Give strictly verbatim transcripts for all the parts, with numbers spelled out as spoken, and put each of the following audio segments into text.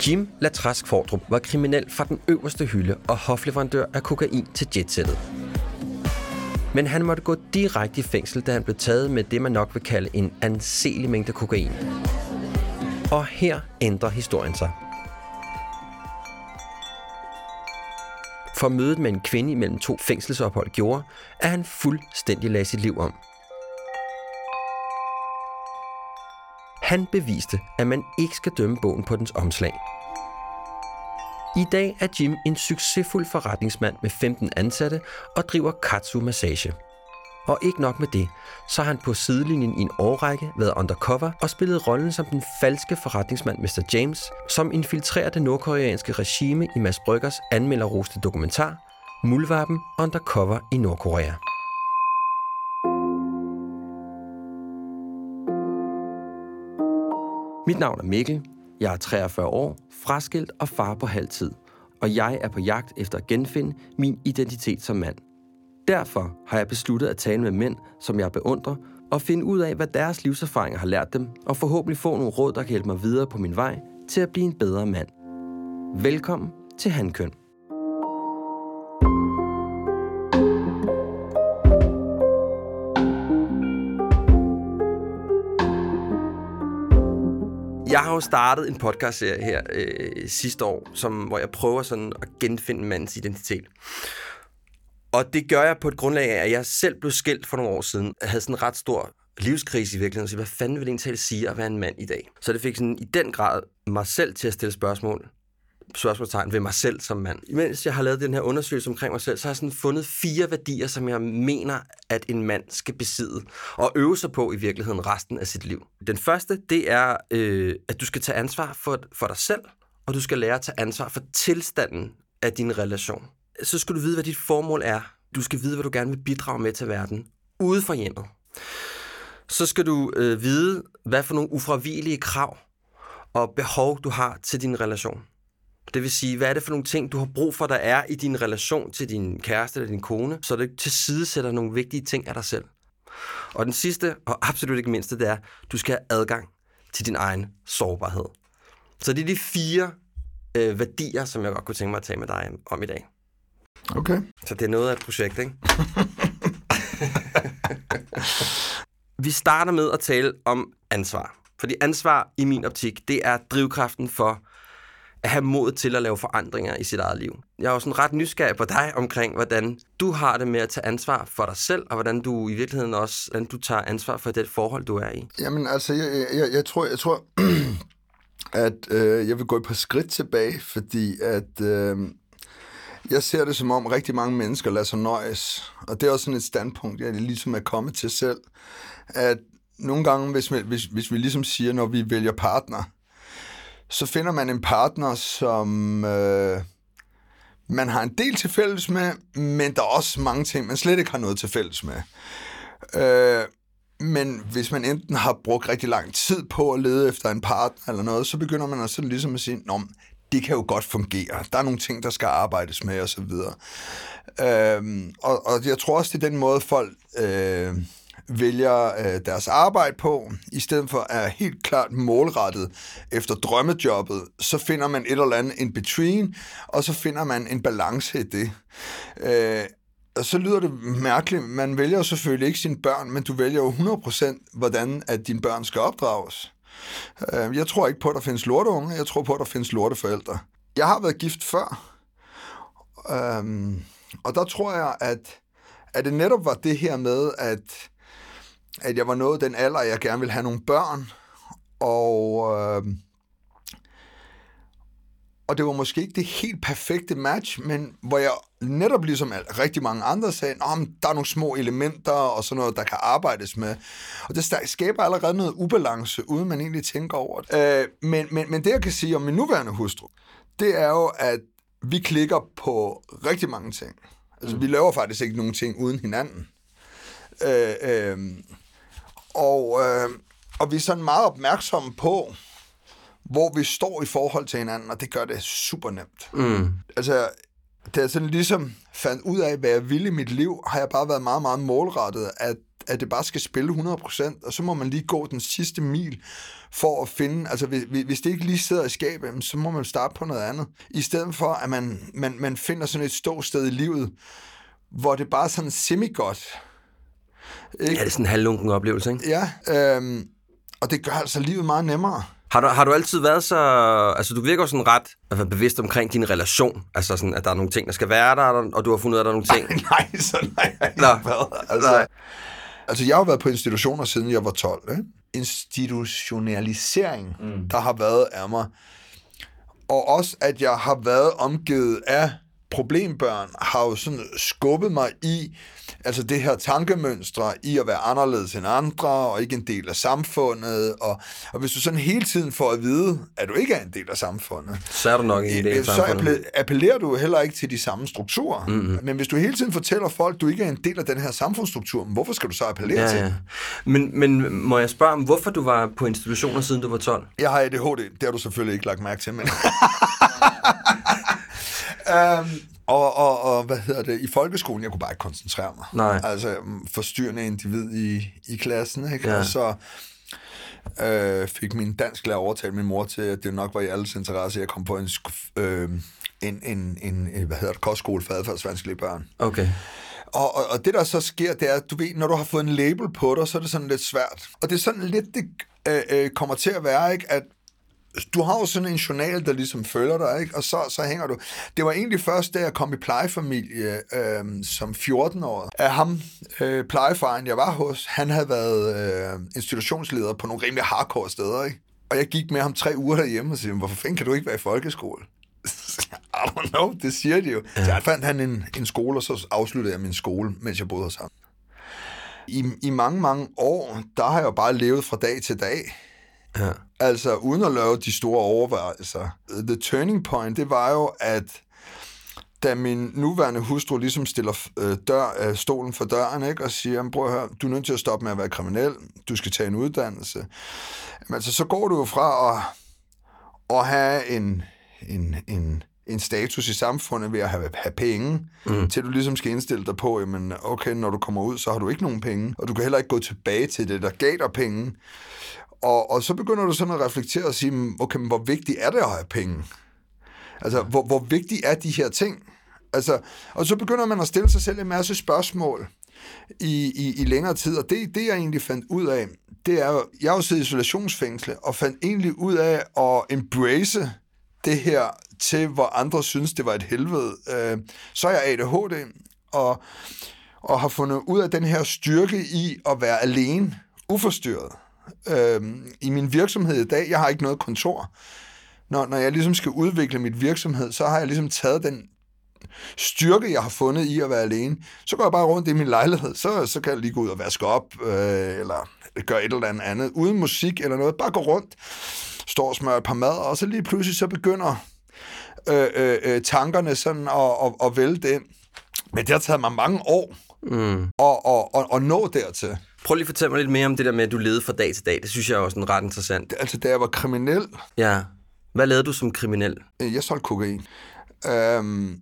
Jim Latrask Fordrup var kriminel fra den øverste hylde og hofleverandør af kokain til jetsettet. Men han måtte gå direkte i fængsel, da han blev taget med det, man nok vil kalde en anselig mængde kokain. Og her ændrer historien sig. For mødet med en kvinde imellem to fængselsophold gjorde, at han fuldstændig lagde sit liv om. Han beviste, at man ikke skal dømme bogen på dens omslag. I dag er Jim en succesfuld forretningsmand med femten ansatte og driver Katsu Massage. Og ikke nok med det, så har han på sidelinjen i en årrække været undercover og spillet rollen som den falske forretningsmand mister James, som infiltrerer det nordkoreanske regime i Mads Bryggers anmelderroste dokumentar Muldvarpen Undercover i Nordkorea. Mit navn er Mikkel, jeg er treogfyrre år, fraskilt og far på halvtid, og jeg er på jagt efter at genfinde min identitet som mand. Derfor har jeg besluttet at tale med mænd, som jeg beundrer, og finde ud af, hvad deres livserfaringer har lært dem, og forhåbentlig få nogle råd, der kan hjælpe mig videre på min vej til at blive en bedre mand. Velkommen til Hankøn. Jeg har jo startet en podcastserie her øh, sidste år, som, hvor jeg prøver sådan at genfinde mandens identitet. Og det gør jeg på et grundlag af, at jeg selv blev skilt for nogle år siden. Jeg havde sådan en ret stor livskrise i virkeligheden, så hvad fanden vil egentlig sige at være en mand i dag? Så det fik sådan i den grad mig selv til at stille spørgsmål, spørgsmålstegn ved mig selv som mand. Imens jeg har lavet den her undersøgelse omkring mig selv, så har jeg sådan fundet fire værdier, som jeg mener, at en mand skal besidde og øve sig på i virkeligheden resten af sit liv. Den første, det er, øh, at du skal tage ansvar for, for dig selv, og du skal lære at tage ansvar for tilstanden af din relation. Så skal du vide, hvad dit formål er. Du skal vide, hvad du gerne vil bidrage med til verden, ude for hjemmet. Så skal du øh, vide, hvad for nogle ufravigelige krav og behov, du har til din relation. Det vil sige, hvad er det for nogle ting, du har brug for, der er i din relation til din kæreste eller din kone, så det tilsidesætter nogle vigtige ting af dig selv. Og den sidste, og absolut ikke mindste, det er, du skal have adgang til din egen sårbarhed. Så det er de fire øh, værdier, som jeg godt kunne tænke mig at tale med dig om i dag. Okay. Så det er noget af et projekt, ikke? Vi starter med at tale om ansvar. Fordi ansvar i min optik, det er drivkraften for at have mod til at lave forandringer i sit eget liv. Jeg er jo sådan ret nysgerrig på dig omkring, hvordan du har det med at tage ansvar for dig selv, og hvordan du i virkeligheden også, hvordan du tager ansvar for det forhold, du er i. Jamen altså, jeg, jeg, jeg tror, jeg tror at øh, jeg vil gå et par skridt tilbage, fordi at øh, jeg ser det som om rigtig mange mennesker lader sig nøjes, og det er også sådan et standpunkt, jeg ligesom er kommet til selv, at nogle gange, hvis vi, hvis, hvis vi ligesom siger, når vi vælger partner, så finder man en partner, som øh, man har en del til fælles med, men der er også mange ting, man slet ikke har noget til fælles med. Øh, men hvis man enten har brugt rigtig lang tid på at lede efter en partner eller noget, så begynder man også ligesom at sige, nå, det kan jo godt fungere. Der er nogle ting, der skal arbejdes med, og så videre. Øh, og, og jeg tror også, det er den måde, folk Øh, vælger øh, deres arbejde på, i stedet for at er helt klart målrettet efter drømmejobbet, så finder man et eller andet in between, og så finder man en balance i det. Øh, og så lyder det mærkeligt, man vælger jo selvfølgelig ikke sine børn, men du vælger jo hundrede procent, hvordan at dine børn skal opdrages. Øh, jeg tror ikke på, at der findes lorteunge, jeg tror på, at der findes lorteforældre. Jeg har været gift før, øh, og der tror jeg, at, at det netop var det her med, at at jeg var nået den alder, at jeg gerne ville have nogle børn, og, øh, og det var måske ikke det helt perfekte match, men hvor jeg netop ligesom rigtig mange andre sagde, at der er nogle små elementer og sådan noget, der kan arbejdes med. Og det skaber allerede noget ubalance, uden man egentlig tænker over det. Øh, men, men, men det, jeg kan sige om min nuværende hustru, det er jo, at vi klikker på rigtig mange ting. Altså, mm. vi laver faktisk ikke nogen ting uden hinanden. Øh, øh, Og, øh, og vi er sådan meget opmærksomme på, hvor vi står i forhold til hinanden, og det gør det super nemt. Mm. Altså, da jeg sådan ligesom fandt ud af, hvad jeg ville i mit liv, har jeg bare været meget, meget målrettet, at, at det bare skal spille hundrede procent, og så må man lige gå den sidste mil for at finde, altså hvis, hvis det ikke lige sidder i skabet, så må man starte på noget andet. I stedet for, at man, man, man finder sådan et ståsted i livet, hvor det bare er sådan semi-godt. Ikke? Ja, det er sådan en halvlunken oplevelse, ikke? Ja, øhm, og det gør altså livet meget nemmere. Har du, har du altid været så... Altså, du virker sådan ret altså, bevidst omkring din relation. Altså sådan, at der er nogle ting, der skal være der, og du har fundet ud af, at der er nogle ting... Nej, så nej, jeg Nå, har været. Altså, nej. altså, jeg har været på institutioner, siden jeg var tolv. Ikke? Institutionalisering, mm. der har været af mig. Og også, at jeg har været omgivet af problembørn, har jo sådan skubbet mig i, altså det her tankemønstre i at være anderledes end andre, og ikke en del af samfundet, og, og hvis du sådan hele tiden får at vide, at du ikke er en del af samfundet, så er du nok en del af samfundet. Så appellerer du heller ikke til de samme strukturer. Mm-hmm. Men hvis du hele tiden fortæller folk, at du ikke er en del af den her samfundsstruktur, hvorfor skal du så appellere ja, til? Ja. Men, men må jeg spørge om, hvorfor du var på institutioner, siden du var tolv? Jeg har A D H D, det har du selvfølgelig ikke lagt mærke til, men... um, og, og, og, hvad hedder det, i folkeskolen, jeg kunne bare ikke koncentrere mig. Nej. Altså, forstyrrende individ i, i klassen, ikke? Ja. Og så øh, fik min dansklærer overtalt min mor til, at det nok var i alles interesse, at jeg kom på en, øh, en, en, en hvad hedder det, kostskole for adfærdsvanskelige børn. Okay. Og, og, og det, der så sker, det er, at du ved, når du har fået en label på dig, så er det sådan lidt svært. Og det er sådan lidt, det øh, øh, kommer til at være, ikke, at du har jo sådan en journal, der ligesom følger dig, ikke? Og så, så hænger du. Det var egentlig først, da jeg kom i plejefamilie øh, som fjorten-årig. Af ham, øh, plejefaren, jeg var hos, han havde været øh, institutionsleder på nogle rimelig hardcore steder, ikke? Og jeg gik med ham tre uger derhjemme og sagde, hvorfor fanden kan du ikke være i folkeskole? I don't know, det siger de jo. Ja. Så jeg fandt han en, en skole, og så afsluttede jeg min skole, mens jeg boede hos ham. I, I mange, mange år, der har jeg jo bare levet fra dag til dag. Ja. Altså, uden at lave de store overvejelser. The turning point, det var jo, at da min nuværende hustru ligesom stiller øh, dør, øh, stolen for døren, ikke, og siger, prøv at høre, du er nødt til at stoppe med at være kriminel, du skal tage en uddannelse. Men altså, så går du jo fra at, at have en, en, en, en status i samfundet ved at have, have penge, mm. til du ligesom skal indstille dig på, jamen, okay, når du kommer ud, så har du ikke nogen penge, og du kan heller ikke gå tilbage til det, der gav dig penge. Og, og så begynder du sådan at reflektere og sige, okay, men hvor vigtigt er det at have penge? Altså, hvor, hvor vigtigt er de her ting? Altså, og så begynder man at stille sig selv en masse spørgsmål i, i, i længere tid, og det, det jeg egentlig fandt ud af, det er jo, jeg har jo siddet i isolationsfængsel, og fandt egentlig ud af at embrace det her til, hvor andre synes, det var et helvede. Øh, så er jeg A D H D, og, og har fundet ud af den her styrke i at være alene, uforstyrret. Øhm, i min virksomhed i dag, jeg har ikke noget kontor. Når, når jeg ligesom skal udvikle mit virksomhed, så har jeg ligesom taget den styrke, jeg har fundet i at være alene. Så går jeg bare rundt i min lejlighed, så, så kan jeg lige gå ud og vaske op, øh, eller gøre et eller andet andet, uden musik eller noget. Bare gå rundt, står og smører et par mad, og så lige pludselig så begynder øh, øh, øh, tankerne sådan at, at, at vælte ind. Men det har taget mig mange år mm. at, at, at, at nå dertil. Prøv lige at fortælle mig lidt mere om det der med, at du levede fra dag til dag. Det synes jeg er også sådan ret interessant. Altså, da jeg var kriminel... Ja. Hvad lavede du som kriminel? Jeg solgte kokain. Øhm,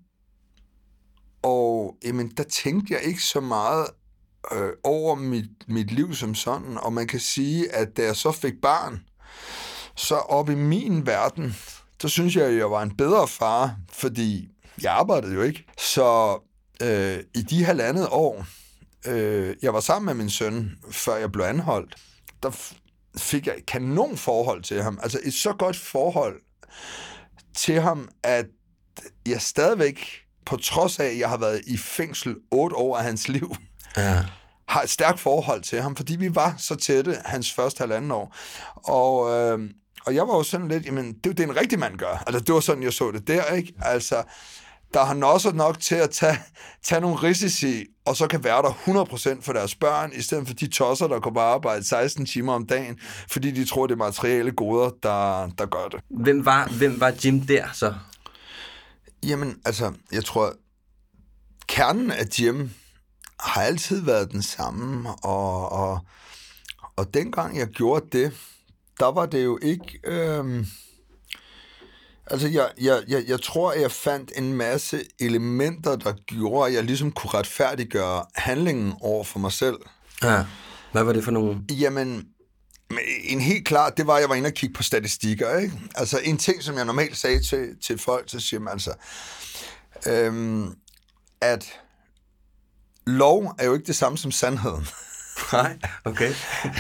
og jamen, der tænkte jeg ikke så meget øh, over mit, mit liv som sådan. Og man kan sige, at da jeg så fik barn, så op i min verden, der synes jeg, at jeg var en bedre far, fordi jeg arbejdede jo ikke. Så øh, i de halvandet år... Øh, jeg var sammen med min søn, før jeg blev anholdt. Der fik jeg et kanon forhold til ham. Altså et så godt forhold til ham, at jeg stadigvæk, på trods af, at jeg har været i fængsel otte år af hans liv, ja. har et stærkt forhold til ham, fordi vi var så tætte hans første halvanden år. Og, øh, og jeg var jo sådan lidt, jamen, det er jo det, en rigtig mand gør. Altså, det var sådan, jeg så det der, ikke? Altså, der har også nok til at tage, tage nogle risici, og så kan være der hundrede procent for deres børn, i stedet for de tosser, der kommer på arbejde seksten timer om dagen, fordi de tror, det er materielle goder, der, der gør det. Hvem var, hvem var Jim der så? Jamen, altså, jeg tror, kernen af Jim har altid været den samme, og, og, og dengang jeg gjorde det, der var det jo ikke... Øh, Altså, jeg, jeg, jeg, jeg tror, jeg fandt en masse elementer, der gjorde, at jeg ligesom kunne retfærdiggøre handlingen over for mig selv. Ja, hvad var det for nogle? Jamen, en helt klart, det var, at jeg var inde og kigge på statistikker, ikke? Altså, en ting, som jeg normalt sagde til, til folk, så siger man altså, øhm, at lov er jo ikke det samme som sandheden. Nej, okay.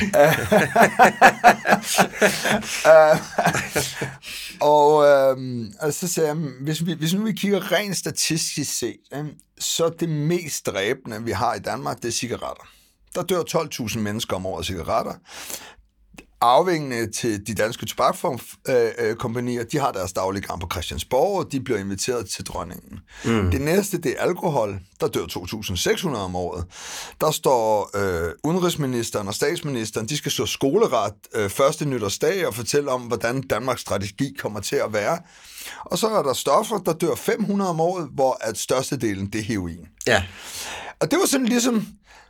og øhm, og så sagde jeg, hvis, vi, hvis nu vi kigger rent statistisk set, øh, så det mest dræbende, vi har i Danmark, det er cigaretter. Der dør tolv tusind mennesker om året af cigaretter. Arvingene til de danske tobakkompanier, de har deres daglige gang på Christiansborg, og de bliver inviteret til dronningen. Mm. Det næste, det er alkohol. Der dør to tusind seks hundrede om året. Der står øh, udenrigsministeren og statsministeren, de skal så skoleret øh, første nytårsdag og fortælle om, hvordan Danmarks strategi kommer til at være. Og så er der stoffer, der dør fem hundrede om året, hvor at størstedelen, det er heroin. Ja. Og det var sådan ligesom...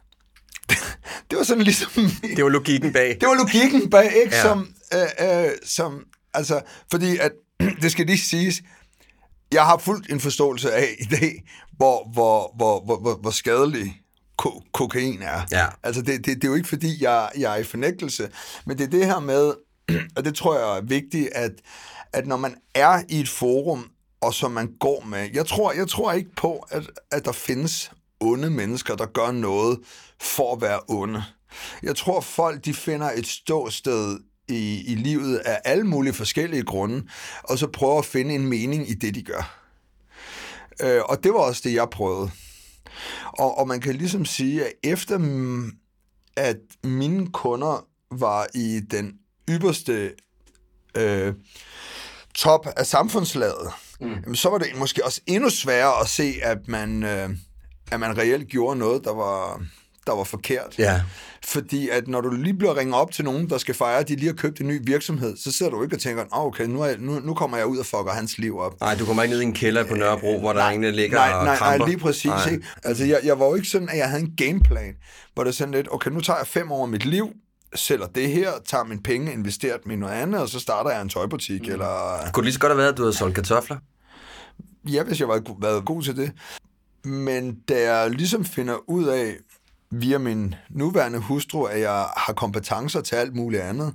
Det var sådan ligesom... Det var logikken bag. Det var logikken bag, ikke? Ja. Som, øh, øh, som, altså, fordi at, det skal lige siges, jeg har fuldt en forståelse af i dag, hvor, hvor, hvor, hvor, hvor, hvor skadelig ko- kokain er. Ja. Altså, det, det, det er jo ikke, fordi jeg, jeg er i fornægtelse, men det er det her med, og det tror jeg er vigtigt, at, at når man er i et forum, og som man går med, jeg tror, jeg tror ikke på, at, at der findes onde mennesker, der gør noget for at være onde. Jeg tror, folk de finder et ståsted i, i livet af alle mulige forskellige grunde, og så prøver at finde en mening i det, de gør. Øh, og det var også det, jeg prøvede. Og, og man kan ligesom sige, at efter at mine kunder var i den ypperste øh, top af samfundslaget, mm. så var det måske også endnu sværere at se, at man... Øh, at man reelt gjorde noget, der var, der var forkert. Ja. Fordi at når du lige bliver ringet op til nogen, der skal fejre, at de lige har købt en ny virksomhed, så sidder du ikke og tænker, oh, okay, nu, er jeg, nu, nu kommer jeg ud og fucker hans liv op. Nej, du kommer ikke ned i en kælder på Nørrebro, hvor der ingen ligger nej, og nej, kramper. Nej, lige præcis. Nej. Ikke? Altså, jeg, jeg var jo ikke sådan, at jeg havde en gameplan, hvor det sådan lidt, okay, nu tager jeg fem år af mit liv, sælger det her, tager mine penge, investerer dem i noget andet, og så starter jeg en tøjbutik. Mm. Eller... Kunne det lige så godt have været, at du havde solgt kartofler? Ja, hvis jeg var været god til det. Men da jeg ligesom finder ud af, via min nuværende hustru, at jeg har kompetencer til alt muligt andet,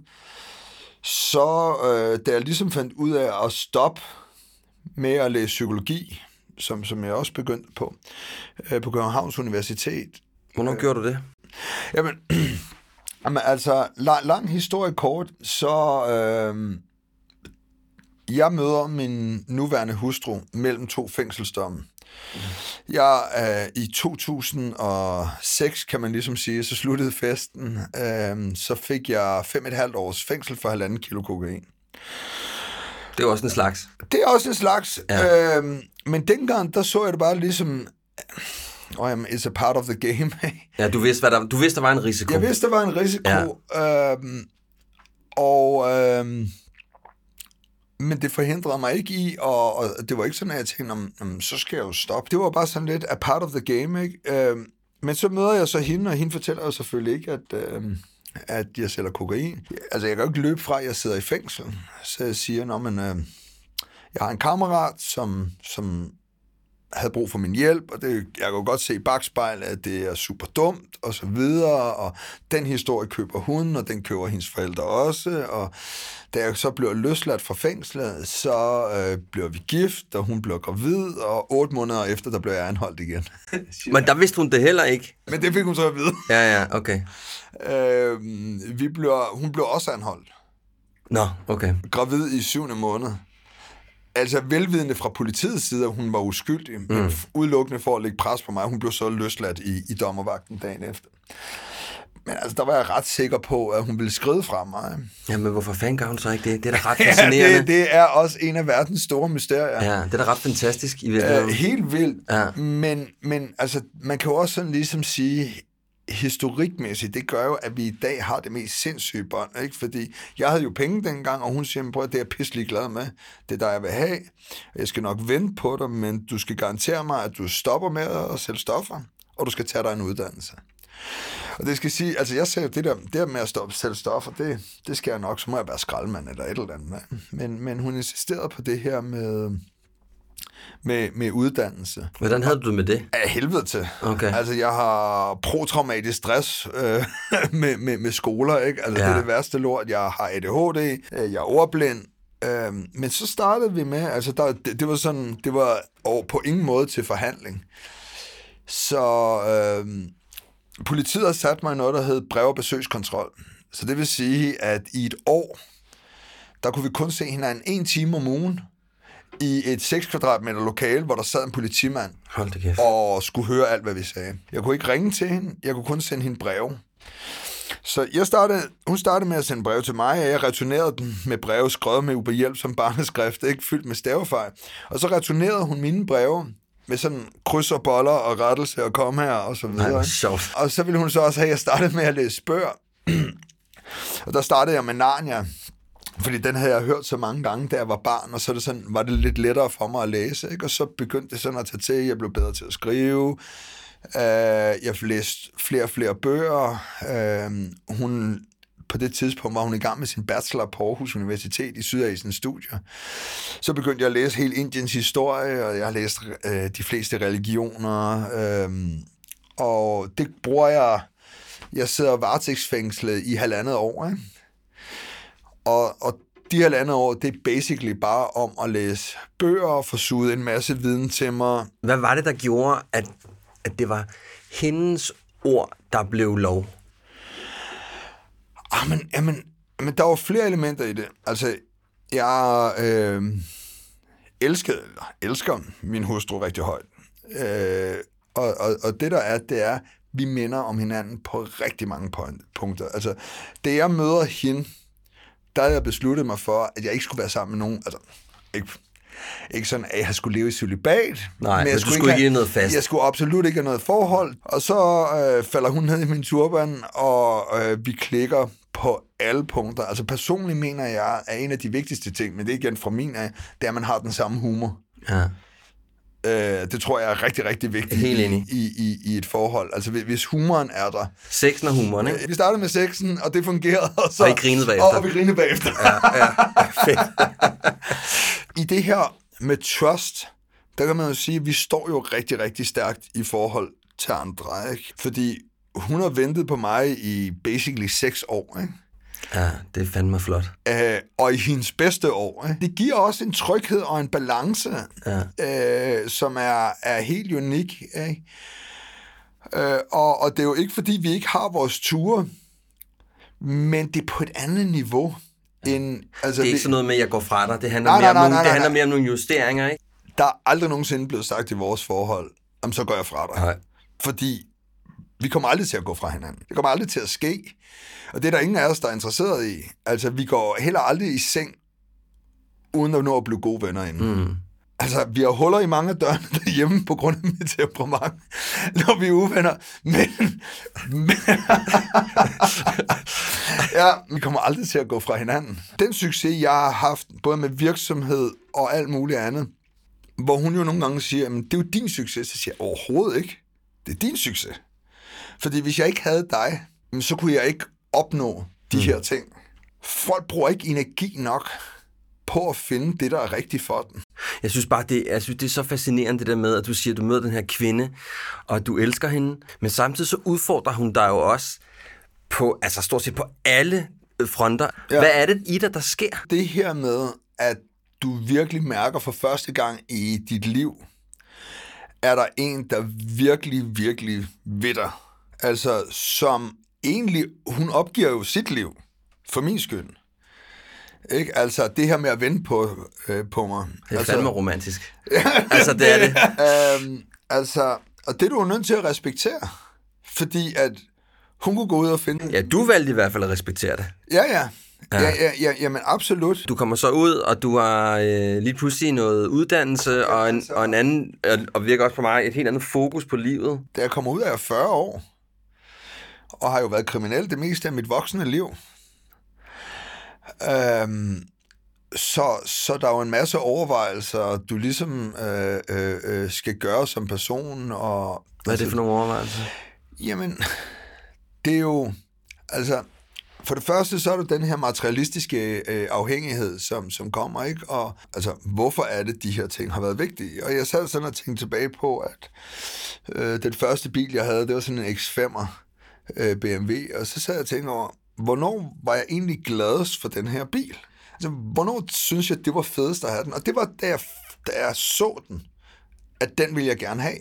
så øh, da jeg ligesom fandt ud af at stoppe med at læse psykologi, som, som jeg også begyndte på, øh, på Københavns Universitet. Hvornår øh, gjorde du det? Jamen, jamen altså, lang, lang historie kort, så øh, jeg møder min nuværende hustru mellem to fængselsdomme. Jeg, øh, i to tusind og seks, kan man ligesom sige, så sluttede festen. Øh, så fik jeg fem og et halvt års fængsel for halvanden kilo kokain. Det er også en slags. Det er også en slags. Ja. Øh, men dengang, der så jeg det bare ligesom... Oh, jamen, it's a part of the game. Ja, du vidste, hvad der, du vidste, der var en risiko. Jeg vidste, der var en risiko. Ja. Øh, og... Øh, Men det forhindrede mig ikke i, og, og det var ikke sådan, at jeg tænkte, om, så skal jeg jo stoppe. Det var bare sådan lidt a part of the game, ikke? Øh, men så møder jeg så hende, og hende fortæller jo selvfølgelig ikke, at, øh, at jeg sælger kokain. Altså, jeg kan jo ikke løbe fra, at jeg sidder i fængsel. Så jeg siger, nå, men øh, jeg har en kammerat, som, som havde brug for min hjælp, og det, jeg kan jo godt se i bagspejlet, at det er super dumt, og så videre, og den historie køber hun, og den køber hendes forældre også, og da jeg så bliver løsladt fra fængslet, så øh, bliver vi gift, og hun bliver gravid, og otte måneder efter, der bliver jeg anholdt igen. Men der vidste hun det heller ikke? Men det fik hun så at vide. Ja, ja, okay. Øh, vi bliver, hun blev også anholdt. Nå, okay. Gravid i syvende måned. Altså velvidende fra politiets side, at hun var uskyldig, mm. men udelukkende for at lægge pres på mig. Hun blev så løsladt i, i dommervagten dagen efter. Men altså, der var jeg ret sikker på, at hun ville skride fra mig. Jamen, hvorfor fanden gør hun så ikke det? Det er da ret fascinerende. Ja, det, det er også en af verdens store mysterier. Ja, det er da ret fantastisk i virkeligheden. Uh, helt vildt. Ja. Men, men altså, man kan jo også sådan ligesom sige, historikmæssigt, det gør jo, at vi i dag har det mest sindssyge bånd, ikke? Fordi jeg havde jo penge dengang, og hun siger, prøv at det er jeg pisselig glad med. Det er dig, jeg vil have. Jeg skal nok vente på dig, men du skal garantere mig, at du stopper med at sælge stoffer, og du skal tage dig en uddannelse. Og det skal sige, altså jeg sagde jo, det der, det der med at stoppe selv stoffer, det, det skal jeg nok, så må jeg være skraldemand eller et eller andet. Men, men hun insisterede på det her med, med, med uddannelse. Hvordan havde du det med det? Af helvede til. Okay. Altså jeg har protraumatisk stress øh, med, med, med skoler, ikke? Altså ja. Det er det værste lort. Jeg har A D H D, jeg er ordblind. Øh, men så startede vi med, altså der, det, det var sådan, det var på ingen måde til forhandling. Så øh, politiet har sat mig i noget, der hed brev- og besøgskontrol. Så det vil sige, at i et år, der kunne vi kun se hinanden en time om ugen i et seks kvadratmeter lokale, hvor der sad en politimand Hold det kæft. og skulle høre alt, hvad vi sagde. Jeg kunne ikke ringe til hende, jeg kunne kun sende hende breve. Så jeg startede, hun startede med at sende brev til mig, og jeg returnerede den med breve skrevet med ubehjælp som barneskrift, ikke fyldt med stavefejl. Og så returnerede hun mine breve med sådan kryds og boller og rettelse og kom her og så videre. Nej, og så ville hun så også have, at jeg startede med at læse bøger. Og der startede jeg med Narnia, fordi den havde jeg hørt så mange gange, da jeg var barn, og så det sådan, var det lidt lettere for mig at læse, ikke? Og så begyndte det sådan at tage til, jeg blev bedre til at skrive, uh, jeg læste flere og flere bøger, uh, hun, på det tidspunkt var hun i gang med sin bachelor på Aarhus Universitet i Sydasiens studier. Så begyndte jeg at læse hele Indiens historie, og jeg har læst uh, de fleste religioner, uh, og det bruger jeg, jeg sidder varetægtsfængslet i halvandet år, ikke? Og, og de halvandet år, det er basically bare om at læse bøger og få suget en masse viden til mig. Hvad var det, der gjorde, at, at det var hendes ord, der blev lov? Ah, men, jamen, men der var flere elementer i det. Altså, jeg øh, elskede, eller elsker min hustru rigtig højt. Øh, og, og, og det der er, det er, vi minder om hinanden på rigtig mange punkter. Altså, da jeg møder hende, der havde jeg besluttet mig for, at jeg ikke skulle være sammen med nogen, altså ikke, ikke sådan, at jeg skulle leve i celibat. Nej, men jeg men skulle du skulle ikke have noget fast. Jeg skulle absolut ikke have noget forhold. Og så øh, falder hun ned i min turban, og øh, vi klikker på alle punkter. Altså personligt mener jeg, at en af de vigtigste ting, men det er igen fra min af, det er, at man har den samme humor. Ja. Øh, det tror jeg er rigtig, rigtig vigtigt Helt enig. I, i, i et forhold. Altså hvis humoren er der. Sexen og humoren, ikke? Vi startede med sexen, og det fungerede. Og, så, og I grinede bagefter. Og, og vi grinede bagefter. Ja, ja. Fedt. I det her med trust, der kan man jo sige, at vi står jo rigtig, rigtig stærkt i forhold til andre, ikke? Fordi hun har ventet på mig i basically seks år, ikke? Ja, det er fandme flot. Øh, og i hendes bedste år. Ikke? Det giver også en tryghed og en balance, ja. øh, som er, er helt unik. Ikke? Øh, og, og det er jo ikke, fordi vi ikke har vores ture, men det er på et andet niveau. End, altså, det er ikke vi, sådan noget med, at jeg går fra dig. Det handler, nej, mere, nej, om nej, nogle, nej, det handler nej. mere om nogle justeringer, ikke? Der er aldrig nogensinde blevet sagt i vores forhold, om så går jeg fra dig. Nej. Fordi vi kommer aldrig til at gå fra hinanden. Det kommer aldrig til at ske. Og det er der ingen af os, der er interesseret i. Altså, vi går heller aldrig i seng, uden at nå at blive gode venner inden. Mm. Altså, vi har huller i mange af dørene derhjemme på grund af mit temperament, når vi er uvenner. Men, men ja, vi kommer aldrig til at gå fra hinanden. Den succes, jeg har haft, både med virksomhed og alt muligt andet, hvor hun jo nogle gange siger, men det er jo din succes. Så siger jeg, overhovedet ikke. Det er din succes. Fordi hvis jeg ikke havde dig, så kunne jeg ikke opnå de mm. her ting. Folk bruger ikke energi nok på at finde det, der er rigtigt for dem. Jeg synes bare, det, jeg synes, det er så fascinerende, det der med, at du siger, at du møder den her kvinde, og at du elsker hende, men samtidig så udfordrer hun dig jo også på, altså stort set på alle fronter. Ja. Hvad er det i dig, der sker? Det her med, at du virkelig mærker for første gang i dit liv, er der en, der virkelig, virkelig ved dig. Altså, som egentlig, hun opgiver jo sit liv, for min skyld. Ikke? Altså, det her med at vente på, øh, på mig. Det er altså, fandme romantisk. altså, det er det. øhm, altså, og det er du nødt til at respektere. Fordi at hun kunne gå ud og finde... Ja, du valgte i hvert fald at respektere det. Ja, ja. Ja, ja, ja, ja jamen absolut. Du kommer så ud, og du har øh, lige pludselig noget uddannelse, ja, og, en, og en anden, og virker også på mig, et helt andet fokus på livet. Da jeg kommer ud af fyrre år, og har jo været kriminel det meste af mit voksne liv, øhm, så, så der er jo en masse overvejelser, du ligesom øh, øh, skal gøre som person. Og, Hvad er det for nogle overvejelser? Jamen, det er jo, altså, for det første, så er det den her materialistiske øh, afhængighed, som, som kommer, ikke? Og altså, hvorfor er det, de her ting har været vigtige? Og jeg sad sådan og tænkte tilbage på, at øh, den første bil, jeg havde, det var sådan en X femmer øh, B M W, og så sad jeg og tænkte over, hvornår var jeg egentlig gladest for den her bil? Altså, hvornår synes jeg, det var fedest at have den? Og det var, da jeg, da jeg så den, at den ville jeg gerne have.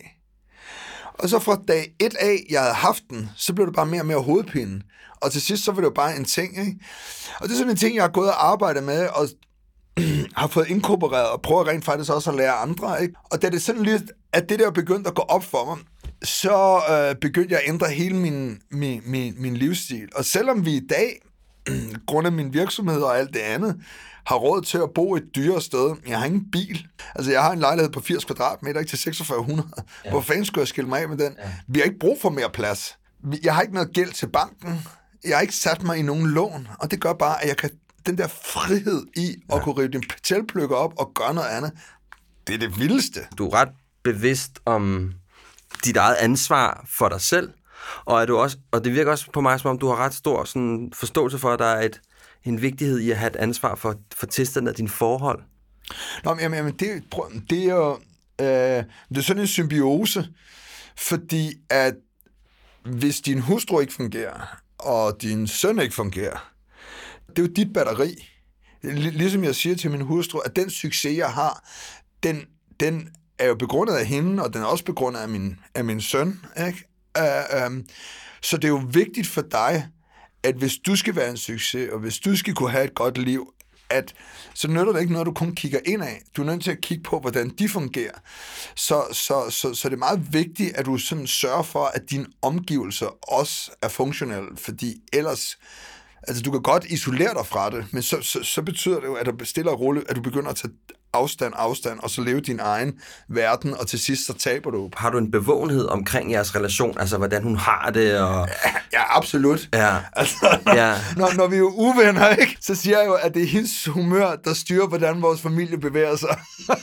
Og så fra dag et af, jeg havde haft den, så blev det bare mere og mere hovedpine. Og til sidst, så var det jo bare en ting, ikke? Og det er sådan en ting, jeg har gået og arbejdet med, og har fået inkorporeret, og prøver rent faktisk også at lære andre, ikke? Og da det sådan lidt, at det der begyndte at gå op for mig, så øh, begyndte jeg at ændre hele min, min, min, min livsstil. Og selvom vi i dag, grund af min virksomhed og alt det andet, har råd til at bo et dyrere sted. Jeg har ingen bil. Altså, jeg har en lejlighed på firs kvadratmeter, ikke til seksogfyrre hundrede. Ja. Hvor fanden skulle jeg skille mig af med den? Ja. Vi har ikke brug for mere plads. Jeg har ikke noget gæld til banken. Jeg har ikke sat mig i nogen lån. Og det gør bare, at jeg kan... Den der frihed i at ja. kunne rive din patelplukker op og gøre noget andet, det er det vildeste. Du er ret bevidst om dit eget ansvar for dig selv, og, er du også, og det virker også på mig, som om du har ret stor sådan, forståelse for, at der er et, en vigtighed i at have et ansvar for, for tilstanden af dine forhold. Nå, men jamen, det, det er jo øh, det er sådan en symbiose, fordi at hvis din hustru ikke fungerer, og din søn ikke fungerer, det er jo dit batteri. Ligesom jeg siger til min hustru, at den succes, jeg har, den, den er jo begrundet af hende, og den er også begrundet af min, af min søn. Ikke? Uh, um, så det er jo vigtigt for dig, at hvis du skal være en succes, og hvis du skal kunne have et godt liv, at så nytter det ikke noget, du kun kigger indad. Du er nødt til at kigge på, hvordan de fungerer. Så, så, så, så det er meget vigtigt, at du sådan sørger for, at dine omgivelser også er funktionelle, fordi ellers... Altså, du kan godt isolere dig fra det, men så, så, så betyder det jo, at du stille og roligt, at du begynder at tage afstand, afstand, og så leve din egen verden, og til sidst så taber du. Har du en bevågenhed omkring jeres relation, altså hvordan hun har det? Og... Ja, ja, absolut. Ja. Altså, når, ja. Når, når vi er uvenner, ikke, så siger jeg jo, at det er hendes humør, der styrer, hvordan vores familie bevæger sig.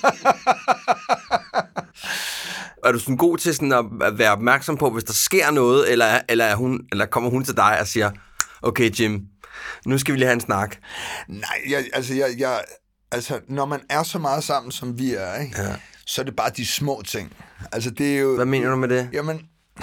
Er du sådan god til sådan at være opmærksom på, hvis der sker noget, eller, eller, er hun, eller kommer hun til dig og siger, okay Jim, nu skal vi lige have en snak? Nej, jeg, altså, jeg, jeg, altså, når man er så meget sammen, som vi er, ikke, ja. så er det bare de små ting. Altså, det er jo... Hvad mener du med det? Jamen,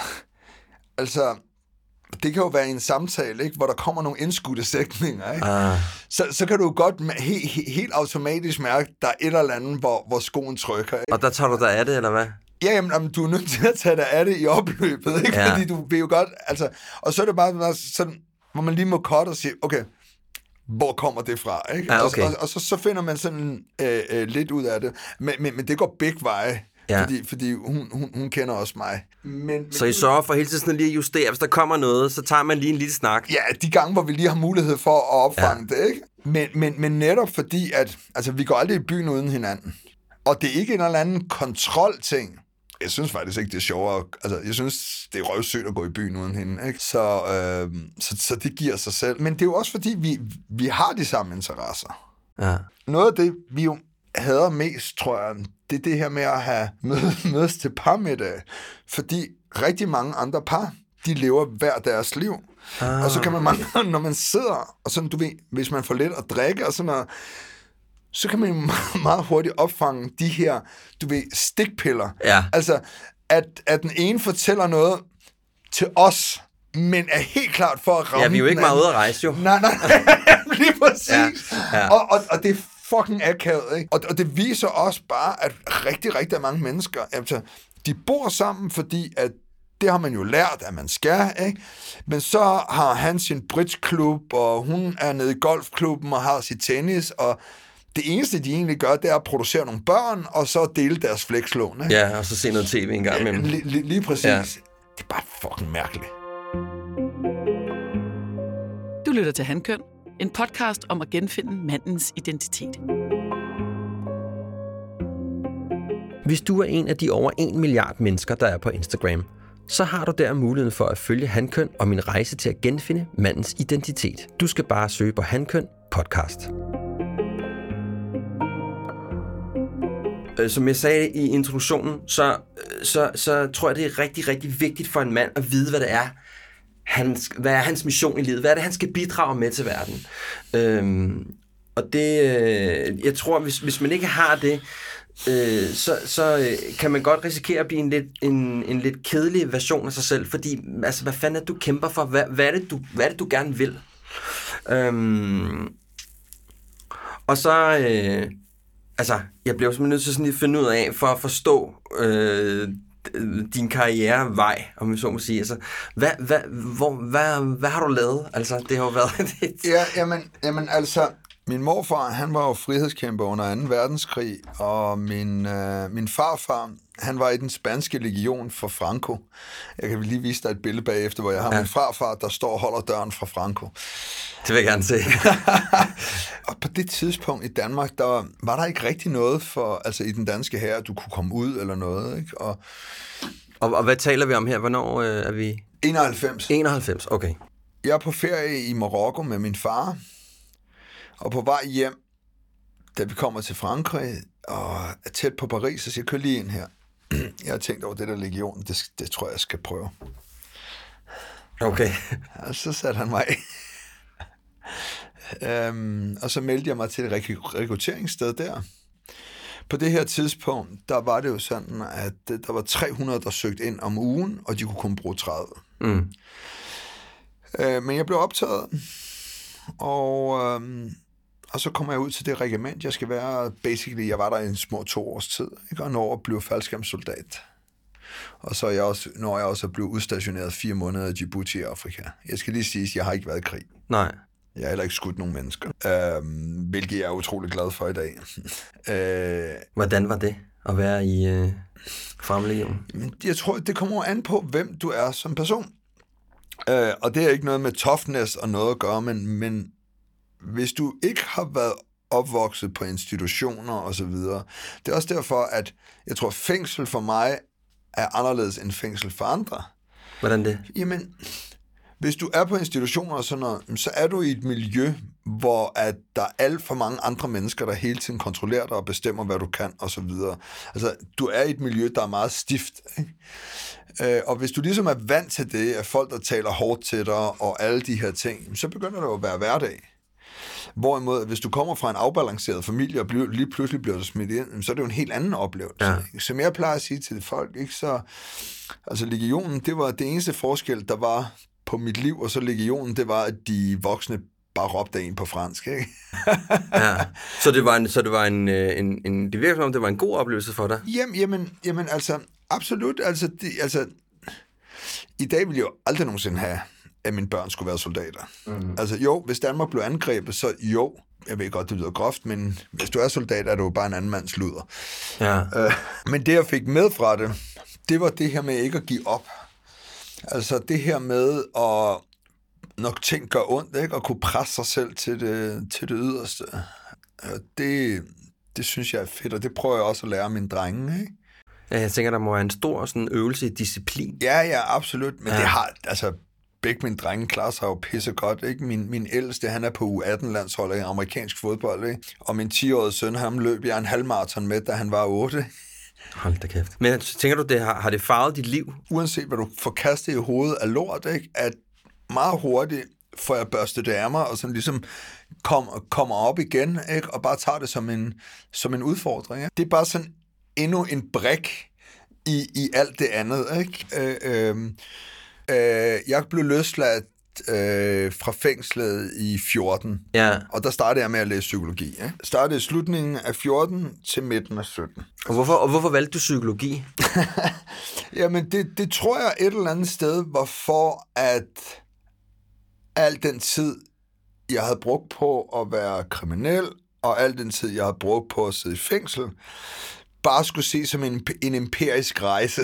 altså, det kan jo være en samtale, ikke, hvor der kommer nogle indskudte sætninger, ikke? Ah. Så, så kan du godt he, he, helt automatisk mærke, at der er et eller andet, hvor, hvor skoen trykker. Ikke? Og der tager du dig af det, eller hvad? Ja, jamen, jamen, du er nødt til at tage dig af det i opløbet, ikke? Ja. Fordi du vil jo godt... Altså, og så er det bare sådan... hvor man lige må cutte og sige, okay, hvor kommer det fra? Ikke? Ja, okay. Og, og, og så, så finder man sådan øh, øh, lidt ud af det. Men, men, men det går begge veje, ja. fordi, fordi hun, hun, hun kender også mig. Men, men, så I sørger for hele tiden lige at justere, hvis der kommer noget, så tager man lige en lille snak? Ja, de gange, hvor vi lige har mulighed for at opfange ja. det. Ikke? Men, men, men netop fordi, at altså, vi går aldrig i byen uden hinanden. Og det er ikke en eller anden kontrolting. Jeg synes faktisk ikke, det er sjovere. Altså, jeg synes, det er røvsygt at gå i byen uden hende. Ikke? Så, øh, så, så det giver sig selv. Men det er jo også, fordi vi, vi har de samme interesser. Ja. Noget af det, vi jo hader mest, tror jeg, det er det her med at have mødes til parmiddag. Fordi rigtig mange andre par, de lever hver deres liv. Ah. Og så kan man, når man sidder, og sådan, du ved, hvis man får lidt at drikke, og sådan noget, så kan man jo meget hurtigt opfange de her, du ved, stikpiller. Ja. Altså, at, at den ene fortæller noget til os, men er helt klart for at ramme. Ja, vi er jo ikke meget ude at rejse, jo. Nej, nej, lige præcis. Ja. Ja. Og, og, og det er fucking akavet, ikke? Og, og det viser også bare, at rigtig, rigtig mange mennesker, altså, de bor sammen, fordi at det har man jo lært, at man skal, ikke? Men så har han sin bridgeklub, og hun er nede i golfklubben og har sit tennis, og det eneste, de egentlig gør, det er at producere nogle børn, og så dele deres flexlån. Ikke? Ja, og så se noget tv en gang imellem. Lige, lige, lige præcis. Ja. Det er bare fucking mærkeligt. Du lytter til Hankøn, en podcast om at genfinde mandens identitet. Hvis du er en af de over en milliard mennesker, der er på Instagram, så har du der muligheden for at følge Hankøn og min rejse til at genfinde mandens identitet. Du skal bare søge på Hankøn podcast. Som jeg sagde i introduktionen, så, så, så tror jeg, det er rigtig, rigtig vigtigt for en mand at vide, hvad det er, han, hvad er hans mission i livet? Hvad er det, han skal bidrage med til verden? Øhm, og det, øh, jeg tror, hvis, hvis man ikke har det, øh, så, så øh, kan man godt risikere at blive en lidt, en, en lidt kedelig version af sig selv, fordi, altså, hvad fanden er det, du kæmper for? Hvad, hvad, er, det, du, hvad er det, du gerne vil? Øhm, og så, øh, altså, jeg bliver simpelthen nødt til sådan lige at finde ud af, for at forstå øh, din karrierevej, om vi så må sige. Altså, hvad, hvad, hvor, hvad, hvad har du lavet? Altså, det har jo været... ja, jamen, jamen, altså, min morfar, han var jo frihedskæmper under anden verdenskrig, og min, øh, min farfar, han var i den spanske legion for Franco. Jeg kan lige vise dig et billede bagefter, hvor jeg har ja. min farfar, der står og holder døren fra Franco. Det vil jeg gerne se. Og på det tidspunkt i Danmark, der var der ikke rigtig noget for, altså i den danske hær, at du kunne komme ud eller noget, ikke? Og, og, og hvad taler vi om her? Hvornår øh, er vi? enoghalvfems. enoghalvfems, okay. Jeg er på ferie i Marokko med min far, og på vej hjem, da vi kommer til Frankrig, og er tæt på Paris, så siger jeg, kør lige ind her. Jeg har tænkt over det der legion, det, det tror jeg, jeg skal prøve. Okay. Og så satte han mig øhm, og så meldte jeg mig til et rekrutteringssted der. På det her tidspunkt, der var det jo sådan, at der var tre hundrede, der søgte ind om ugen, og de kunne kun bruge tredive. Mm. Øh, men jeg blev optaget, og, øhm, og så kommer jeg ud til det regiment, jeg skal være. Basically, jeg var der i en små to års tid, ikke? Og når jeg blev faldskærmssoldat. Og så er jeg også, når jeg også er blevet udstationeret fire måneder i Djibouti i Afrika. Jeg skal lige sige, at jeg har ikke været i krig. Nej. Jeg har heller ikke skudt nogen mennesker, øhm, hvilket jeg er utrolig glad for i dag. øh, Hvordan var det at være i øh, Fremmedlegionen? Jeg tror, det kommer an på, hvem du er som person. Øh, og det er ikke noget med toughness og noget at gøre, men, men hvis du ikke har været opvokset på institutioner og så videre, det er også derfor, at jeg tror, fængsel for mig er anderledes end fængsel for andre. Hvordan det? Jamen, hvis du er på institutioner og sådan noget, så er du i et miljø, hvor at der er alt for mange andre mennesker, der hele tiden kontrollerer dig og bestemmer, hvad du kan og så videre. Altså, du er i et miljø, der er meget stift, ikke? Øh, og hvis du ligesom er vant til det, at folk, der taler hårdt til dig og alle de her ting, så begynder det jo at være hverdag. Hvorimod, hvis du kommer fra en afbalanceret familie, og bliver, lige pludselig bliver du smidt ind, så er det jo en helt anden oplevelse. Ja. Som jeg plejer at sige til folk, ikke? Så, altså legionen, det var det eneste forskel, der var på mit liv, og så legionen, det var, at de voksne bare råbte en på fransk, ikke? Ja. Så det var en, så det var en, en, en det virker som om, det var en god oplevelse for dig? Jamen, jamen, jamen altså, absolut, altså, det, altså, i dag ville jeg jo aldrig nogensinde have, at mine børn skulle være soldater. Mm. Altså jo, hvis Danmark blev angrebet, så jo, jeg ved godt, det lyder groft, men hvis du er soldat, er du jo bare en anden mands luder. Ja. Øh, men det, jeg fik med fra det, det var det her med ikke at give op. Altså det her med at, når ting gør ondt, ikke, at kunne presse sig selv til det, til det yderste. Det, det synes jeg er fedt, og det prøver jeg også at lære mine drenge, ikke? Ja, jeg tænker, der må være en stor sådan, øvelse i disciplin. Ja, ja, absolut. Men ja. Det har, altså, begge mine drenge klarer sig jo pisse godt, ikke? Min, min ældste, han er på U atten-landsholdet i amerikansk fodbold, ikke? Og min ti-årige søn, ham løb jeg en halvmarathon med, da han var otte. Hold da kæft. Men tænker du, det har, har det farvet dit liv? Uanset hvad du får kastet i hovedet af lort, ikke? At meget hurtigt får jeg børstet det af mig, og sådan ligesom kom, kommer op igen, ikke? Og bare tager det som en, som en udfordring, ikke? Det er bare sådan endnu en brik i, i alt det andet, ikke? Øh, øh, øh, jeg blev løsladt øh, fra fængslet i fjorten, ja. Og der startede jeg med at læse psykologi. Ikke? Startede i slutningen af fjorten til midten af sytten. Og hvorfor, og hvorfor valgte du psykologi? Jamen, det, det tror jeg et eller andet sted var for, at al den tid, jeg havde brugt på at være kriminel, og al den tid, jeg havde brugt på at sidde i fængsel, bare skulle se som en, en empirisk rejse.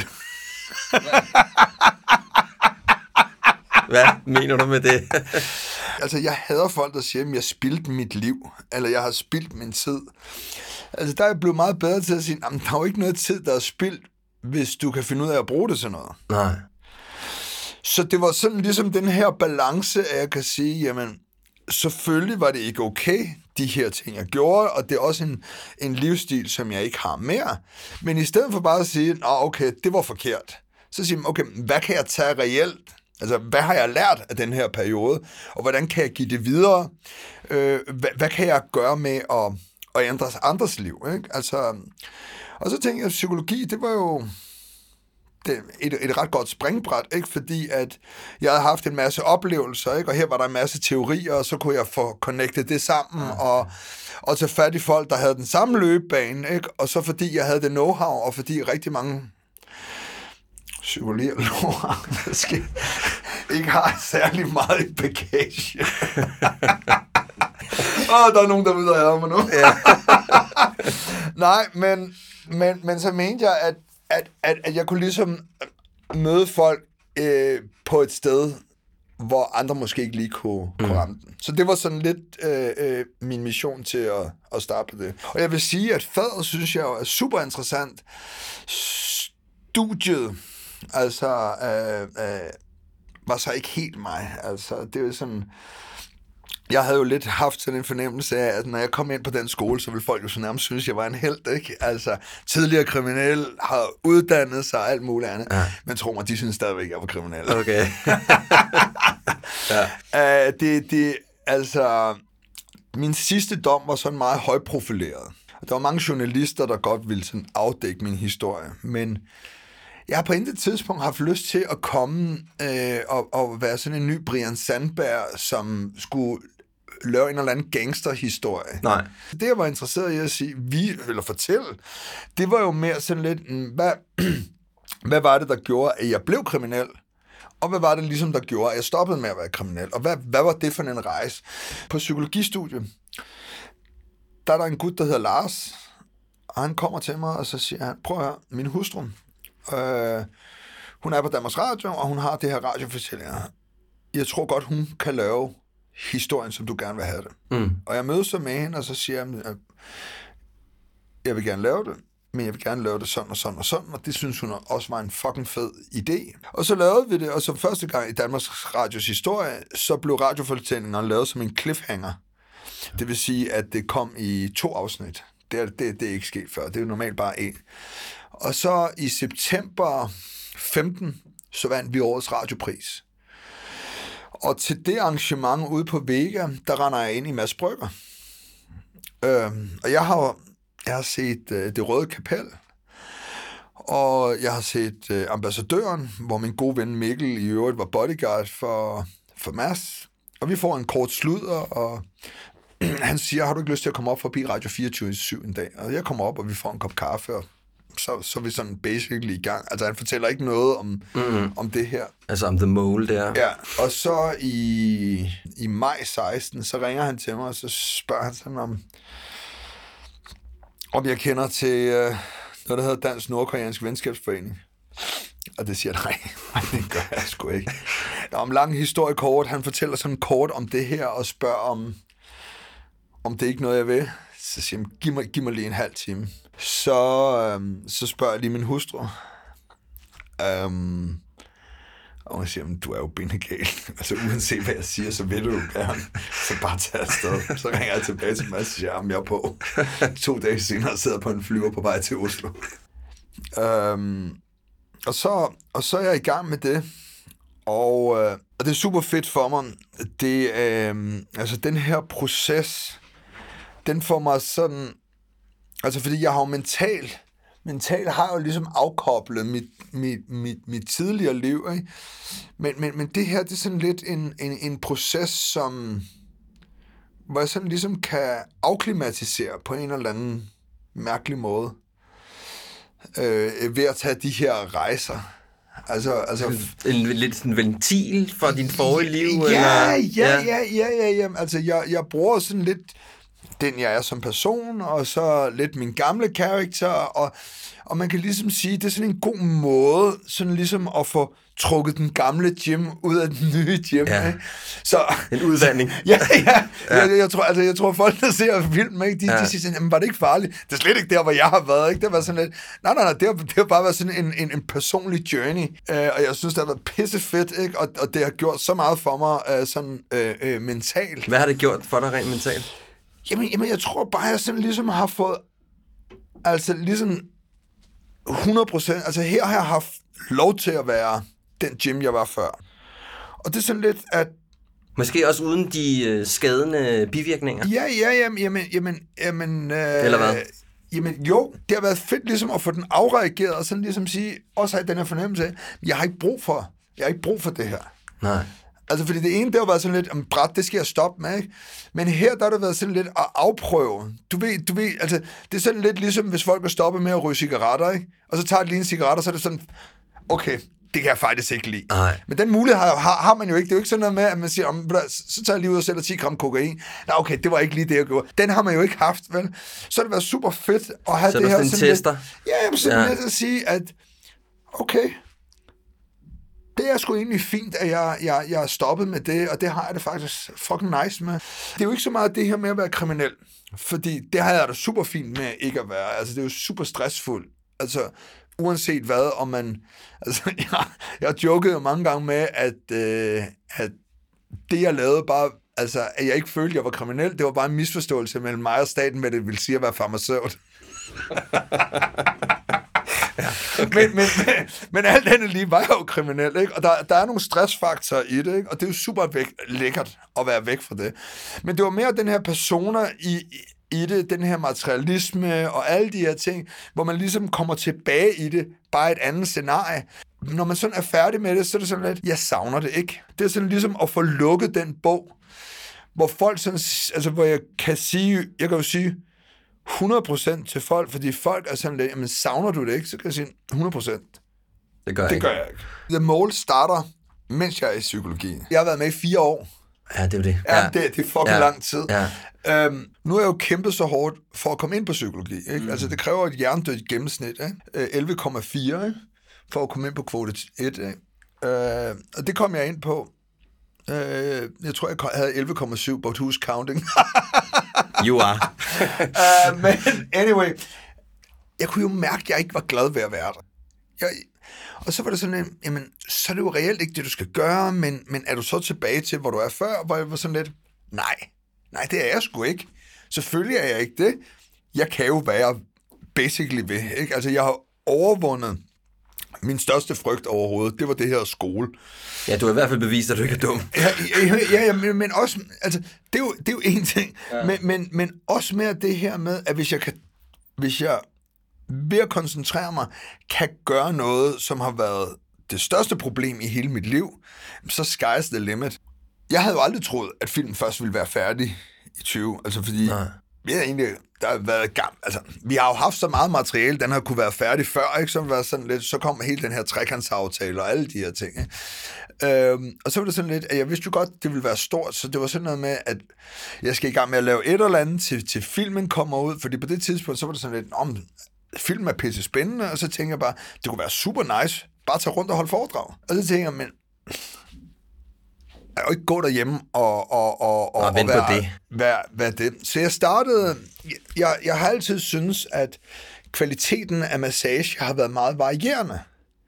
Hvad mener du med det? Altså, jeg hader folk, der siger, at jeg spildte mit liv, eller jeg har spildt min tid. Altså, der er jeg blevet meget bedre til at sige, at der er jo ikke noget tid, der er spildt, hvis du kan finde ud af at bruge det til noget. Nej. Så det var sådan ligesom den her balance, at jeg kan sige, jamen, selvfølgelig var det ikke okay, de her ting, jeg gjorde, og det er også en, en livsstil, som jeg ikke har mere. Men i stedet for bare at sige, at okay, det var forkert, så siger man, okay, hvad kan jeg tage reelt Altså, hvad har jeg lært af den her periode, og hvordan kan jeg give det videre? Øh, hvad, hvad kan jeg gøre med at, at ændre andres liv? Ikke? Altså, og så tænkte jeg, at psykologi, det var jo det, et, et ret godt springbræt, ikke? Fordi at jeg havde haft en masse oplevelser, ikke? Og her var der en masse teorier, og så kunne jeg få connectet det sammen, og, og tage fat i folk, der havde den samme løbebane, ikke? Og så fordi jeg havde det know-how, og fordi rigtig mange psykologer måske ikke har særlig meget i bagage. Åh, oh, der er nogen, der ved, at jeg er mig nu. Ja. Nej, men, men, men så mente jeg, at, at, at, at jeg kunne ligesom møde folk øh, på et sted, hvor andre måske ikke lige kunne, kunne ramme den. Så det var sådan lidt øh, øh, min mission til at, at starte på det. Og jeg vil sige, at faget synes jeg er super interessant. Studiet, altså, øh, øh, var så ikke helt mig. Altså, det er jo sådan... Jeg havde jo lidt haft sådan en fornemmelse af, at når jeg kom ind på den skole, så ville folk jo så nærmest synes, at jeg var en helt, ikke? Altså, tidligere kriminel, har uddannet sig og alt muligt andet. Ja. Men tro mig, de synes stadigvæk, at jeg var kriminel. Okay. ja. uh, det, det, altså, min sidste dom var sådan meget højprofileret. Der var mange journalister, der godt ville sådan afdække min historie, men jeg har på intet tidspunkt haft lyst til at komme øh, og, og være sådan en ny Brian Sandberg, som skulle lave en eller anden gangsterhistorie. Nej. Det, jeg var interesseret i at sige, vi, eller fortælle, det var jo mere sådan lidt, hvad, hvad var det, der gjorde, at jeg blev kriminel? Og hvad var det ligesom, der gjorde, at jeg stoppede med at være kriminel? Og hvad, hvad var det for en rejse? På psykologistudiet, der er der en gut, der hedder Lars, og han kommer til mig, og så siger han, prøv at høre, min hustru, øh, hun er på Danmarks Radio, og hun har det her radiofortællinger. Jeg tror godt, hun kan lave historien, som du gerne vil have det. Mm. Og jeg mødes så med hende, og så siger jeg, at jeg vil gerne lave det, men jeg vil gerne lave det sådan og sådan og sådan, og det synes hun også var en fucking fed idé. Og så lavede vi det, og som første gang i Danmarks Radios historie, så blev radiofortællingerne lavet som en cliffhanger. Det vil sige, at det kom i to afsnit. Det er, det, det er ikke sket før. Det er jo normalt bare en. Og så i september femten, så vandt vi årets radiopris. Og til det arrangement ude på Vega, der render jeg ind i Mads Brygger. Øhm, og jeg har, jeg har set øh, Det Røde Kapel, og jeg har set øh, Ambassadøren, hvor min gode ven Mikkel i øvrigt var bodyguard for, for Mads. Og vi får en kort sludder, og han siger, har du ikke lyst til at komme op forbi Radio fireogtyve syv en dag? Og jeg kommer op, og vi får en kop kaffe, og så, så er vi sådan basically i gang. Altså, han fortæller ikke noget om, mm-hmm. om det her. Altså om the mole der. Ja, og så i, i maj seksten, så ringer han til mig, og så spørger han sådan om, om jeg kender til uh, noget, der hedder Dansk Nordkoreansk Venskabsforening. Og det siger nej, det gør jeg sgu ikke. Om lang historie kort, han fortæller sådan kort om det her, og spørger om, om det er ikke noget, jeg vil. Så siger han, giv mig, giv mig lige en halv time. Så, øhm, så spørger jeg lige min hustru. Øhm, og hun siger, du er jo bindegal. Altså uanset hvad jeg siger, så vil du jo gerne. Så bare tage afsted. Så ringer jeg tilbage til Mads og siger, at jeg er på. To dage senere sidder på en flyver på vej til Oslo. Øhm, og, så, og så er jeg i gang med det. Og, øh, og det er super fedt for mig. Det, øh, altså den her proces, den får mig sådan, altså fordi jeg har jo mental, mental har jo ligesom afkoblet mit, mit, mit, mit tidligere liv, ikke? Men, men, men det her, det er sådan lidt en, en, en proces, som, hvor jeg sådan ligesom kan afklimatisere på en eller anden mærkelig måde, øh, ved at tage de her rejser. Altså, altså en lidt sådan ventil for din forrige liv? Ja, eller? ja, ja, ja, ja, ja, ja. Altså, jeg, jeg bruger sådan lidt den, jeg er som person, og så lidt min gamle karakter, og, og man kan ligesom sige, det er sådan en god måde, sådan ligesom at få trukket den gamle Jim ud af den nye Jim. Ja. Ikke? Så, en udvandring. ja, ja. ja. Jeg, jeg, tror, altså, jeg tror, folk, der ser film, ikke, de, ja. de siger sådan, jamen, var det ikke farligt? Det er slet ikke der, hvor jeg har været. Ikke? Det var sådan lidt, nej, nej, nej, det har, det har bare været sådan en, en, en personlig journey, uh, og jeg synes, det har været pissefedt, ikke? Og, og det har gjort så meget for mig, uh, sådan uh, uh, mentalt. Hvad har det gjort for dig rent mentalt? Jamen, jamen, jeg tror bare, jeg sådan ligesom har fået, altså ligesom hundrede procent, altså her har jeg haft lov til at være den Jim, jeg var før. Og det er sådan lidt, at... Måske også uden de øh, skadende bivirkninger? Ja, ja, jamen, jamen, jamen, jamen øh, Eller hvad? Jamen jo, det har været fedt ligesom at få den afreageret, og sådan ligesom sige, også have den her fornemmelse af, jeg har ikke brug for, jeg har ikke brug for det her. Nej. Altså, fordi det ene, det har været sådan lidt, om bræt, det skal jeg stoppe med, ikke? Men her, der har det været sådan lidt at afprøve. Du ved, du ved, altså, det er sådan lidt ligesom, hvis folk er stoppet med at ryge cigaretter, ikke? Og så tager de lige en cigaret, og så er det sådan, okay, det kan jeg faktisk ikke lide. Nej. Men den mulighed har, har, har man jo ikke. Det er jo ikke sådan noget med, at man siger, om, så tager jeg lige ud og sælger ti gram kokain. Nej, okay, det var ikke lige det, jeg gjorde. Den har man jo ikke haft, vel? Så har det været super fedt at have så det her. Så sådan en tester? Lidt, ja, jamen, sådan ja. lidt at sige, at okay, det er sgu egentlig fint, at jeg, jeg, jeg er stoppet med det, og det har jeg det faktisk fucking nice med. Det er jo ikke så meget det her med at være kriminel, fordi det har jeg da super fint med ikke at være. Altså, det er jo super stressfuldt. Altså, uanset hvad, om man... Altså, jeg, jeg har joket jo mange gange med, at, øh, at det, jeg lavede bare... Altså, at jeg ikke følte, at jeg var kriminel, det var bare en misforståelse mellem mig og staten, hvad det vil sige at være farmaceut. Ja, okay. men, men, men, men alt andet lige var jeg jo kriminel, ikke? Og der, der er nogle stressfaktorer i det, ikke? Og det er jo super væk, lækkert at være væk fra det. Men det var mere den her personer i, i det, den her materialisme og alle de her ting, hvor man ligesom kommer tilbage i det, bare et andet scenarie. Når man sådan er færdig med det, så er det sådan lidt, jeg savner det ikke. Det er sådan ligesom at få lukket den bog, hvor folk sådan, altså hvor jeg kan sige, jeg kan jo sige, hundrede procent til folk, fordi folk er sådan lidt, jamen savner du det ikke? Så kan jeg sige hundrede procent. Det gør jeg det ikke. gør jeg ikke. The Mole starter, mens jeg er i psykologi. Jeg har været med i fire år. Ja, det er det. Ja, ja. Det, det er fucking ja. lang tid. Ja. Øhm, nu har jeg jo kæmpet så hårdt for at komme ind på psykologi. Ikke? Mm. Altså, det kræver et hjernedødt gennemsnit. Ikke? elleve komma fire ikke? For at komme ind på kvote et. Ikke? Øh, og det kom jeg ind på. Øh, jeg tror, jeg havde elleve komma syv, but who's counting? You are. uh, men anyway, jeg kunne jo mærke, at jeg ikke var glad ved at være der. Jeg, og så var det sådan, jamen, så er det jo reelt ikke det, du skal gøre, men, men er du så tilbage til, hvor du er før? Hvor jeg var sådan lidt, nej, nej, det er jeg sgu ikke. Selvfølgelig er jeg ikke det. Jeg kan jo være basically ved, ikke? Altså, jeg har overvundet min største frygt overhovedet, det var det her skole. Ja, du har i hvert fald bevist, at du ikke er dum. Ja, ja, ja, ja men, men også, altså, det er jo, det er jo en ting, ja. men, men, men også mere det her med, at hvis jeg kan, hvis jeg ved at koncentrere mig, kan gøre noget, som har været det største problem i hele mit liv, så sky's the limit. Jeg havde jo aldrig troet, at filmen først ville være færdig i tyve, altså fordi, nej. Vi har egentlig, der har været gammel, altså, vi har jo haft så meget materiale, den har kunne være færdig før, ikke, som var sådan lidt, så kom hele den her trekantsaftale og alle de her ting, ikke? Øhm, og så var det sådan lidt, at jeg vidste jo godt, det ville være stort, så det var sådan noget med, at jeg skal i gang med at lave et eller andet, til, til filmen kommer ud, fordi på det tidspunkt, så var det sådan lidt, om filmen er pisse spændende, og så tænker jeg bare, det kunne være super nice, bare tage rundt og holde foredrag. Og så tænker jeg, men jeg kan jo ikke gå derhjemme og, og, og, og, og, og være, på det. Være, være det. Så jeg startede, jeg, jeg har altid syntes, at kvaliteten af massage har været meget varierende.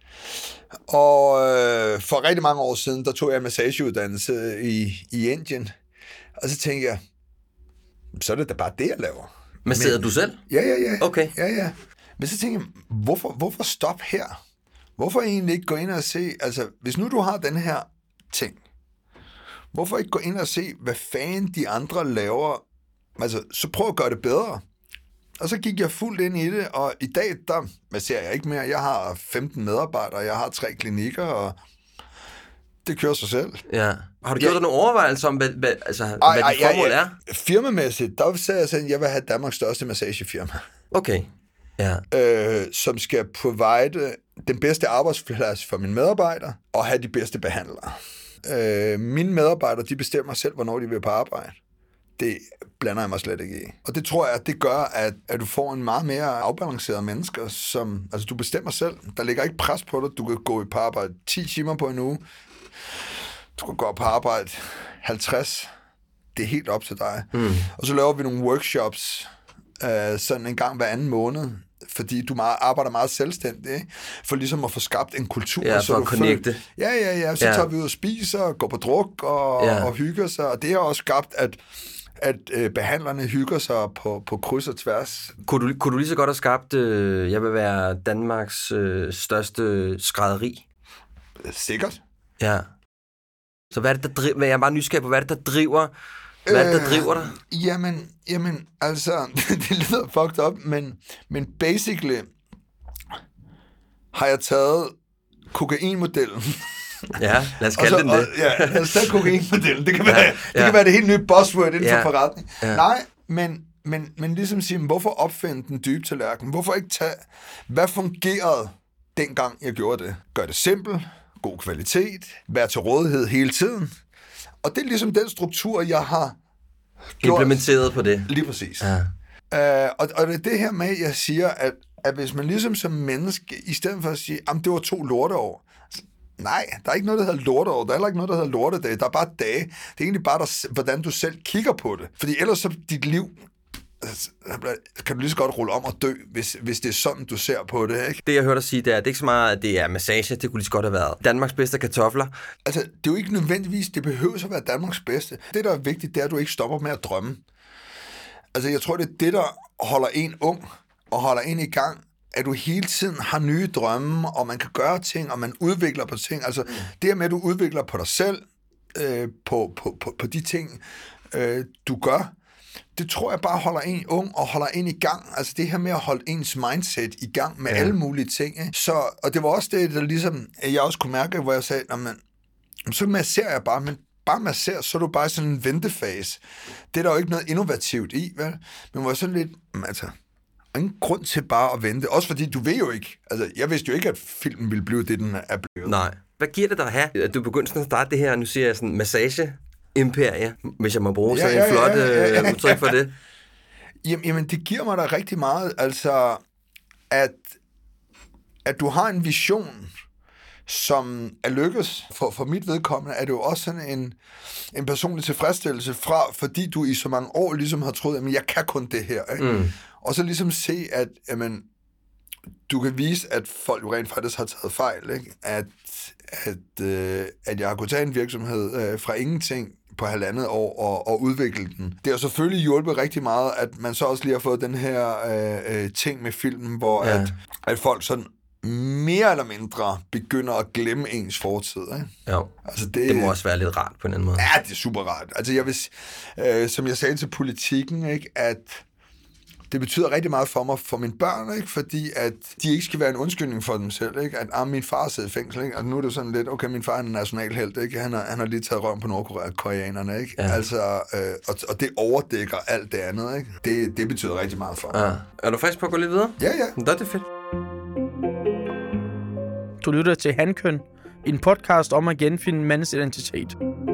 Og øh, for rigtig mange år siden, der tog jeg massageuddannelse i, i Indien. Og så tænkte jeg, så er det da bare det, jeg laver. Masserede du selv? Ja, ja, ja. Okay. Ja, ja. Men så tænkte jeg, hvorfor, hvorfor stoppe her? Hvorfor egentlig ikke gå ind og se, altså hvis nu du har den her ting, hvorfor ikke gå ind og se, hvad fanden de andre laver? Altså, så prøv at gøre det bedre. Og så gik jeg fuldt ind i det, og i dag, der masserer jeg ikke mere. Jeg har femten medarbejdere, jeg har tre klinikker, og det kører sig selv. Ja. Har du gjort dig nogle overvejelser om, hvad, hvad, altså, ej, hvad ej, dit formål ja, ja. er? Firmamæssigt, der sagde jeg sådan, at jeg vil have Danmarks største massagefirma. Okay, ja. Øh, som skal provide den bedste arbejdsplads for mine medarbejdere, og have de bedste behandlere. Øh, mine medarbejdere, de bestemmer selv, hvornår de vil på arbejde. Det blander jeg mig slet ikke i. Og det tror jeg, at det gør, at, at du får en meget mere afbalanceret mennesker, som, altså du bestemmer selv. Der ligger ikke pres på dig. Du kan gå på arbejde ti timer på en uge. Du kan gå på arbejde halvtreds. Det er helt op til dig. Mm. Og så laver vi nogle workshops, øh, sådan en gang hver anden måned, fordi du meget, arbejder meget selvstændigt, ikke? For ligesom at få skabt en kultur. Ja, så for du at connecte. Ja, ja, ja. Så ja. tager vi ud og spiser, går på druk og, ja. og hygger sig. Og det har også skabt, at, at øh, behandlerne hygger sig på, på kryds og tværs. Kunne du, kunne du lige så godt have skabt, øh, jeg vil være Danmarks øh, største skrædderi? Sikkert. Ja. Så hvad er det, der driver, jeg er bare nysgerrig på, hvad er det, der driver, hvad er det, der driver dig? Øh, jamen, jamen, altså, det lyder fucked up, men, men basically har jeg taget kokainmodellen. Ja, lad os kalde den det. Ja, lad os tage kokainmodellen. Det kan være, ja, det, ja. kan være det helt nye buzzword inden ja, for forretning. Ja. Nej, men, men, men ligesom sige, hvorfor opfinde den dybe tallerken? Hvorfor ikke tage, hvad fungerede dengang jeg gjorde det? Gør det simpelt, god kvalitet, vær til rådighed hele tiden. Og det er ligesom den struktur, jeg har gjort. Implementeret på det. Lige præcis. Ja. Uh, og, og det er det her med, jeg siger, at, at hvis man ligesom som menneske, i stedet for at sige, at det var to lorteår, nej, der er ikke noget, der hedder lorteår. Der er heller ikke noget, der hedder lortedage. Der er bare dage. Det er egentlig bare, der, hvordan du selv kigger på det. Fordi ellers så dit liv, kan du lige så godt rulle om og dø, hvis, hvis det er sådan, du ser på det, ikke? Det, jeg hørte dig sige, det er, det er ikke så meget, at det er massage. Det kunne lige så godt have været Danmarks bedste kartofler. Altså, det er jo ikke nødvendigvis, det behøver at være Danmarks bedste. Det, der er vigtigt, det er, at du ikke stopper med at drømme. Altså, jeg tror, det er det, der holder en ung og holder en i gang, at du hele tiden har nye drømme, og man kan gøre ting, og man udvikler på ting. Altså, mm. det her med, at du udvikler på dig selv, øh, på, på, på, på de ting, øh, du gør, det tror jeg bare holder en ung og holder en i gang. Altså det her med at holde ens mindset i gang med ja. alle mulige ting. Ikke? Så, og det var også det, der ligesom, jeg også kunne mærke, hvor jeg sagde, men, så masserer jeg bare, men bare masserer, så er du bare sådan en ventefase. Det er der jo ikke noget innovativt i, vel? Men hvor jeg sådan lidt, altså, ingen grund til bare at vente. Også fordi du ved jo ikke, altså jeg vidste jo ikke, at filmen ville blive det, den er blevet. Nej. Hvad giver det dig at have, at du begyndte sådan at starte det her, nu siger jeg sådan massage, imperie, hvis jeg må bruge ja, så ja, en flot ja, ja, ja. udtryk for det. Jamen, jamen, det giver mig da rigtig meget, altså, at, at du har en vision, som er lykkes. For, for mit vedkommende er det jo også sådan en, en personlig tilfredsstillelse fra, fordi du i så mange år ligesom har troet, at jeg kan kun det her. Ikke? Mm. Og så ligesom se, at jamen, du kan vise, at folk jo rent faktisk har taget fejl. Ikke? At, at, øh, at jeg har kunnet tage en virksomhed øh, fra ingenting på halvandet år og, og udvikle den. Det har selvfølgelig hjulpet rigtig meget, at man så også lige har fået den her øh, øh, ting med filmen, hvor ja. at, at folk sådan mere eller mindre begynder at glemme ens fortid. Ikke? Jo, altså det, det må også være lidt rart på en anden måde. Ja, det er super rart. Altså jeg vil, øh, som jeg sagde til Politikken, ikke, at det betyder rigtig meget for mig, for mine børn, ikke? Fordi at de ikke skal være en undskyldning for dem selv. Ikke? At ah, min far sidder i fængsel, ikke? Og nu er det sådan lidt, okay, min far er en nationalhelt, ikke? Han har, han har lige taget røven på nordkoreanerne, ikke? Ja. Altså, øh, og, og det overdækker alt det andet, ikke? Det, det betyder rigtig meget for mig. Ja. Er du frisk på at gå lidt videre? Ja, ja. Det er det fedt. Du lytter til Hankøn, en podcast om at genfinde mandens identitet.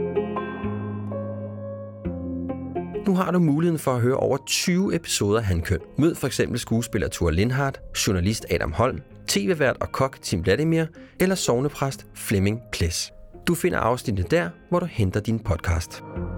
Nu har du muligheden for at høre over tyve episoder af Hankøn. Mød for eksempel skuespiller Thor Lindhardt, journalist Adam Holm, tv-vært og kok Tim Vladimir eller sognepræst Flemming Ples. Du finder afsnittet der, hvor du henter din podcast.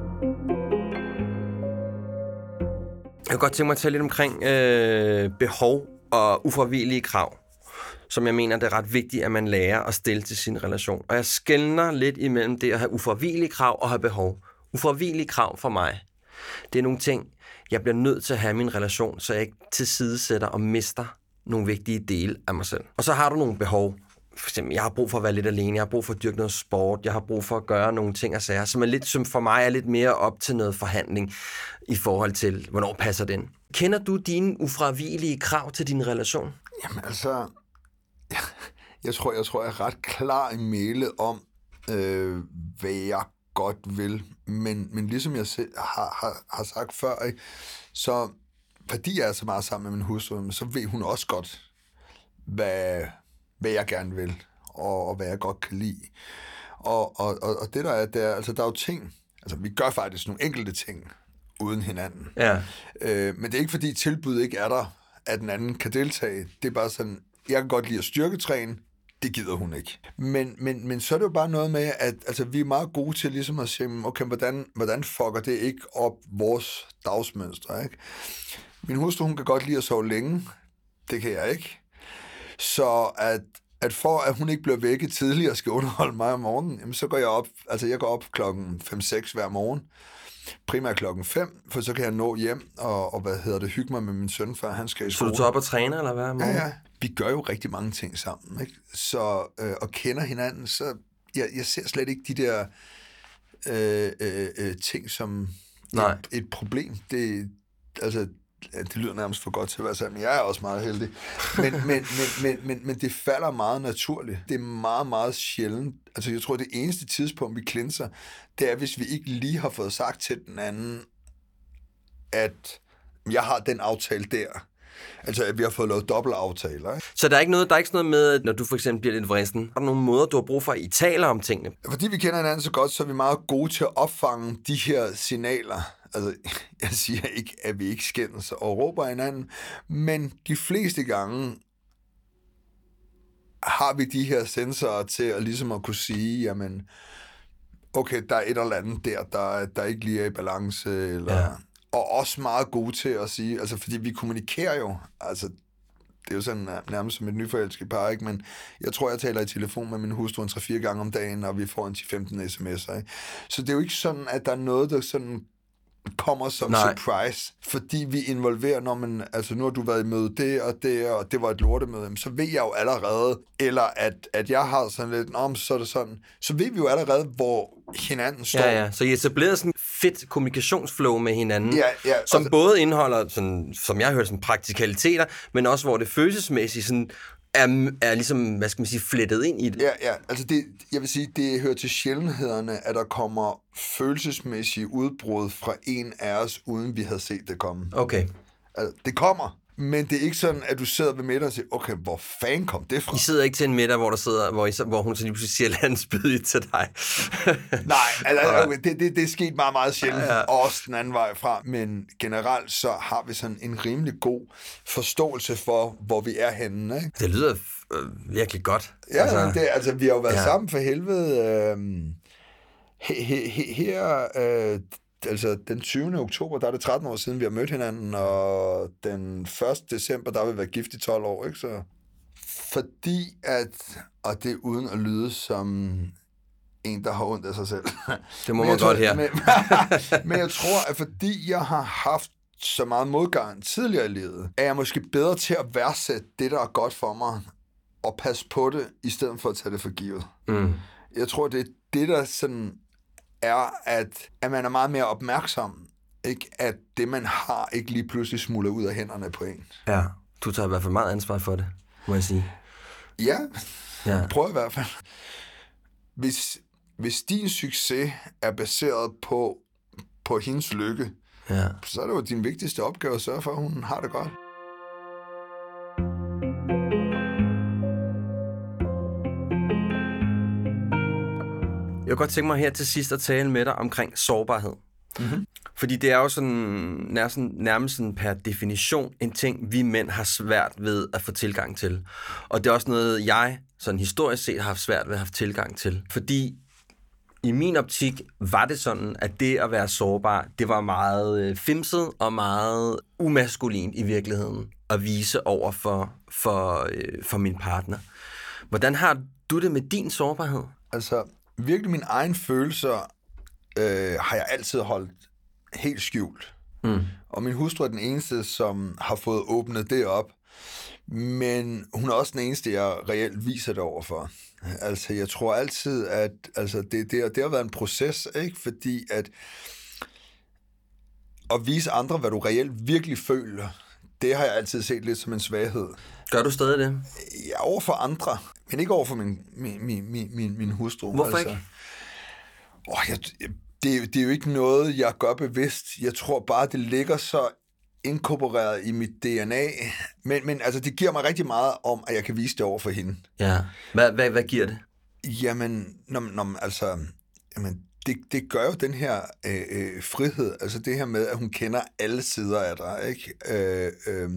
Jeg kunne godt tænke mig at tale lidt omkring øh, behov og ufravigelige krav, som jeg mener, det er ret vigtigt, at man lærer at stille til sin relation. Og jeg skelner lidt imellem det at have ufravigelige krav og have behov. Ufravigelige krav for mig, det er nogle ting, jeg bliver nødt til at have i min relation, så jeg ikke tilsidesætter og mister nogle vigtige dele af mig selv. Og så har du nogle behov. For eksempel, jeg har brug for at være lidt alene, jeg har brug for at dyrke noget sport, jeg har brug for at gøre nogle ting og sager, som, er lidt, som for mig er lidt mere op til noget forhandling i forhold til, hvornår passer den. Kender du dine ufravigelige krav til din relation? Jamen altså, jeg, jeg, tror, jeg tror, jeg er ret klar i mailet om, øh, hvad jeg godt vil, men, men ligesom jeg selv har, har, har sagt før, ikke, så fordi jeg er så meget sammen med min hustru, så ved hun også godt, hvad, hvad jeg gerne vil, og, og hvad jeg godt kan lide. Og, og, og, og det der er, der, altså der er jo ting, altså vi gør faktisk nogle enkelte ting uden hinanden. Ja. Øh, men det er ikke fordi tilbud ikke er der, at den anden kan deltage. Det er bare sådan, jeg kan godt lide at styrketræne, det gider hun ikke. Men, men, men så er det jo bare noget med, at altså, vi er meget gode til ligesom at sige, okay, hvordan, hvordan fucker det ikke op vores dagsmønster, ikke? Min hustru, hun kan godt lide at sove længe. Det kan jeg ikke. Så at, at for at hun ikke bliver vækket tidligere og skal underholde mig om morgenen, jamen, så går jeg op, altså jeg går op klokken fem seks hver morgen. Primært klokken fem, for så kan jeg nå hjem og, og hvad hedder det, hygge mig med min søn, før han skal i skole. Så du tager op og træner, eller hvad? Ja, ja. Vi gør jo rigtig mange ting sammen, ikke? Så, øh, og kender hinanden, så jeg, jeg ser slet ikke de der øh, øh, øh, ting som Nej. et, et problem. Det, altså, det lyder nærmest for godt til at være sandt, men jeg er også meget heldig. Men, men, men, men, men, men det falder meget naturligt. Det er meget, meget sjældent. Altså, jeg tror, det eneste tidspunkt, vi cleanser, det er, hvis vi ikke lige har fået sagt til den anden, at jeg har den aftale der. Altså, at vi har fået lavet dobbeltaftaler. Ikke? Så der er ikke noget, der er ikke sådan noget med, når du for eksempel bliver lidt vristen. Er der nogle måder, du har brug for, at I taler om tingene? Fordi vi kender hinanden så godt, så er vi meget gode til at opfange de her signaler. Altså, jeg siger ikke, at vi ikke skændes og råber hinanden, men de fleste gange har vi de her sensorer til at ligesom at kunne sige, jamen, okay, der er et eller andet der, der, der ikke lige er i balance, eller... Ja. Og også meget gode til at sige, altså fordi vi kommunikerer jo, altså det er jo sådan nærmest som et nyforelsket par, ikke? Men jeg tror, jeg taler i telefon med min hustru en tre-fire gange om dagen, og vi får en ti femten sms'er, ikke? Så det er jo ikke sådan, at der er noget, der sådan kommer som Nej. surprise, fordi vi involverer, når man, altså nu har du været i møde det og det, og det var et lortemøde, så ved jeg jo allerede, eller at, at jeg har sådan lidt, nå, så er det sådan, så ved vi jo allerede, hvor hinanden står. Ja, ja, så I etablerer sådan et fedt kommunikationsflow med hinanden, ja, ja, som altså, både indeholder, sådan, som jeg har hørt, sådan praktikaliteter, men også hvor det følelsesmæssigt sådan er, er ligesom, hvad skal man sige, flettet ind i det. Ja, ja, altså det, jeg vil sige, det hører til sjældenhederne, at der kommer følelsesmæssige udbrud fra en af os, uden vi havde set det komme. Okay. Altså, det kommer, men det er ikke sådan, at du sidder ved middag og siger, okay, hvor fanden kom det fra? I sidder ikke til en middag, hvor der sidder, hvor, I, hvor hun så lige pludselig siger, lad en spyd til dig. Nej, altså, okay, det, det, det er sket meget, meget sjældent, ja, ja. Også den anden vej fra, men generelt så har vi sådan en rimelig god forståelse for, hvor vi er henne, ikke? Det lyder øh, virkelig godt. Ja, altså, det, altså, vi har jo været ja. sammen for helvede. Øh, he, he, he, her... Øh, Altså, den tyvende oktober, der er det tretten år siden, vi har mødt hinanden, og den første december, der har vi været gift i tolv år, ikke så? Fordi at, og det er uden at lyde som en, der har ondt af sig selv. Det må man godt her. Men, men jeg tror, at fordi jeg har haft så meget modgang tidligere i livet, er jeg måske bedre til at værdsætte det, der er godt for mig, og passe på det, i stedet for at tage det for givet. Mm. Jeg tror, det er det, der sådan... er, at, at man er meget mere opmærksom, ikke? At det, man har, ikke lige pludselig smuldrer ud af hænderne på en. Ja, du tager i hvert fald meget ansvar for det, må jeg sige. Ja, ja. Prøv i hvert fald. Hvis, hvis din succes er baseret på, på hendes lykke, ja. Så er det jo din vigtigste opgave at sørge for, at hun har det godt. Jeg kunne godt tænke mig her til sidst at tale med dig omkring sårbarhed. Mm-hmm. Fordi det er jo sådan, nærmest, nærmest sådan per definition en ting, vi mænd har svært ved at få tilgang til. Og det er også noget, jeg sådan historisk set har haft svært ved at have tilgang til. Fordi i min optik var det sådan, at det at være sårbar, det var meget fimset og meget umaskulint i virkeligheden at vise over for, for, for min partner. Hvordan har du det med din sårbarhed? Altså... Virkelig mine egne følelser øh, har jeg altid holdt helt skjult. Mm. Og min hustru er den eneste, som har fået åbnet det op. Men hun er også den eneste, jeg reelt viser det overfor. Altså, jeg tror altid, at altså, det, det, det har været en proces, ikke? Fordi at at vise andre, hvad du reelt virkelig føler, det har jeg altid set lidt som en svaghed. Gør du stadig det? Ja, over for andre, men ikke over for min, min, min, min, min hustru. Hvorfor altså. ikke? Åh, jeg, det, det er jo ikke noget, jeg gør bevidst. Jeg tror bare, det ligger så inkorporeret i mit D N A. Men, men altså, det giver mig rigtig meget om, at jeg kan vise det over for hende. Ja. Hvad, hvad, hvad giver det? Jamen, når, når, altså, jamen, det, det gør jo den her øh, øh, frihed. Altså det her med, at hun kender alle sider af dig, ikke? Øh, øh,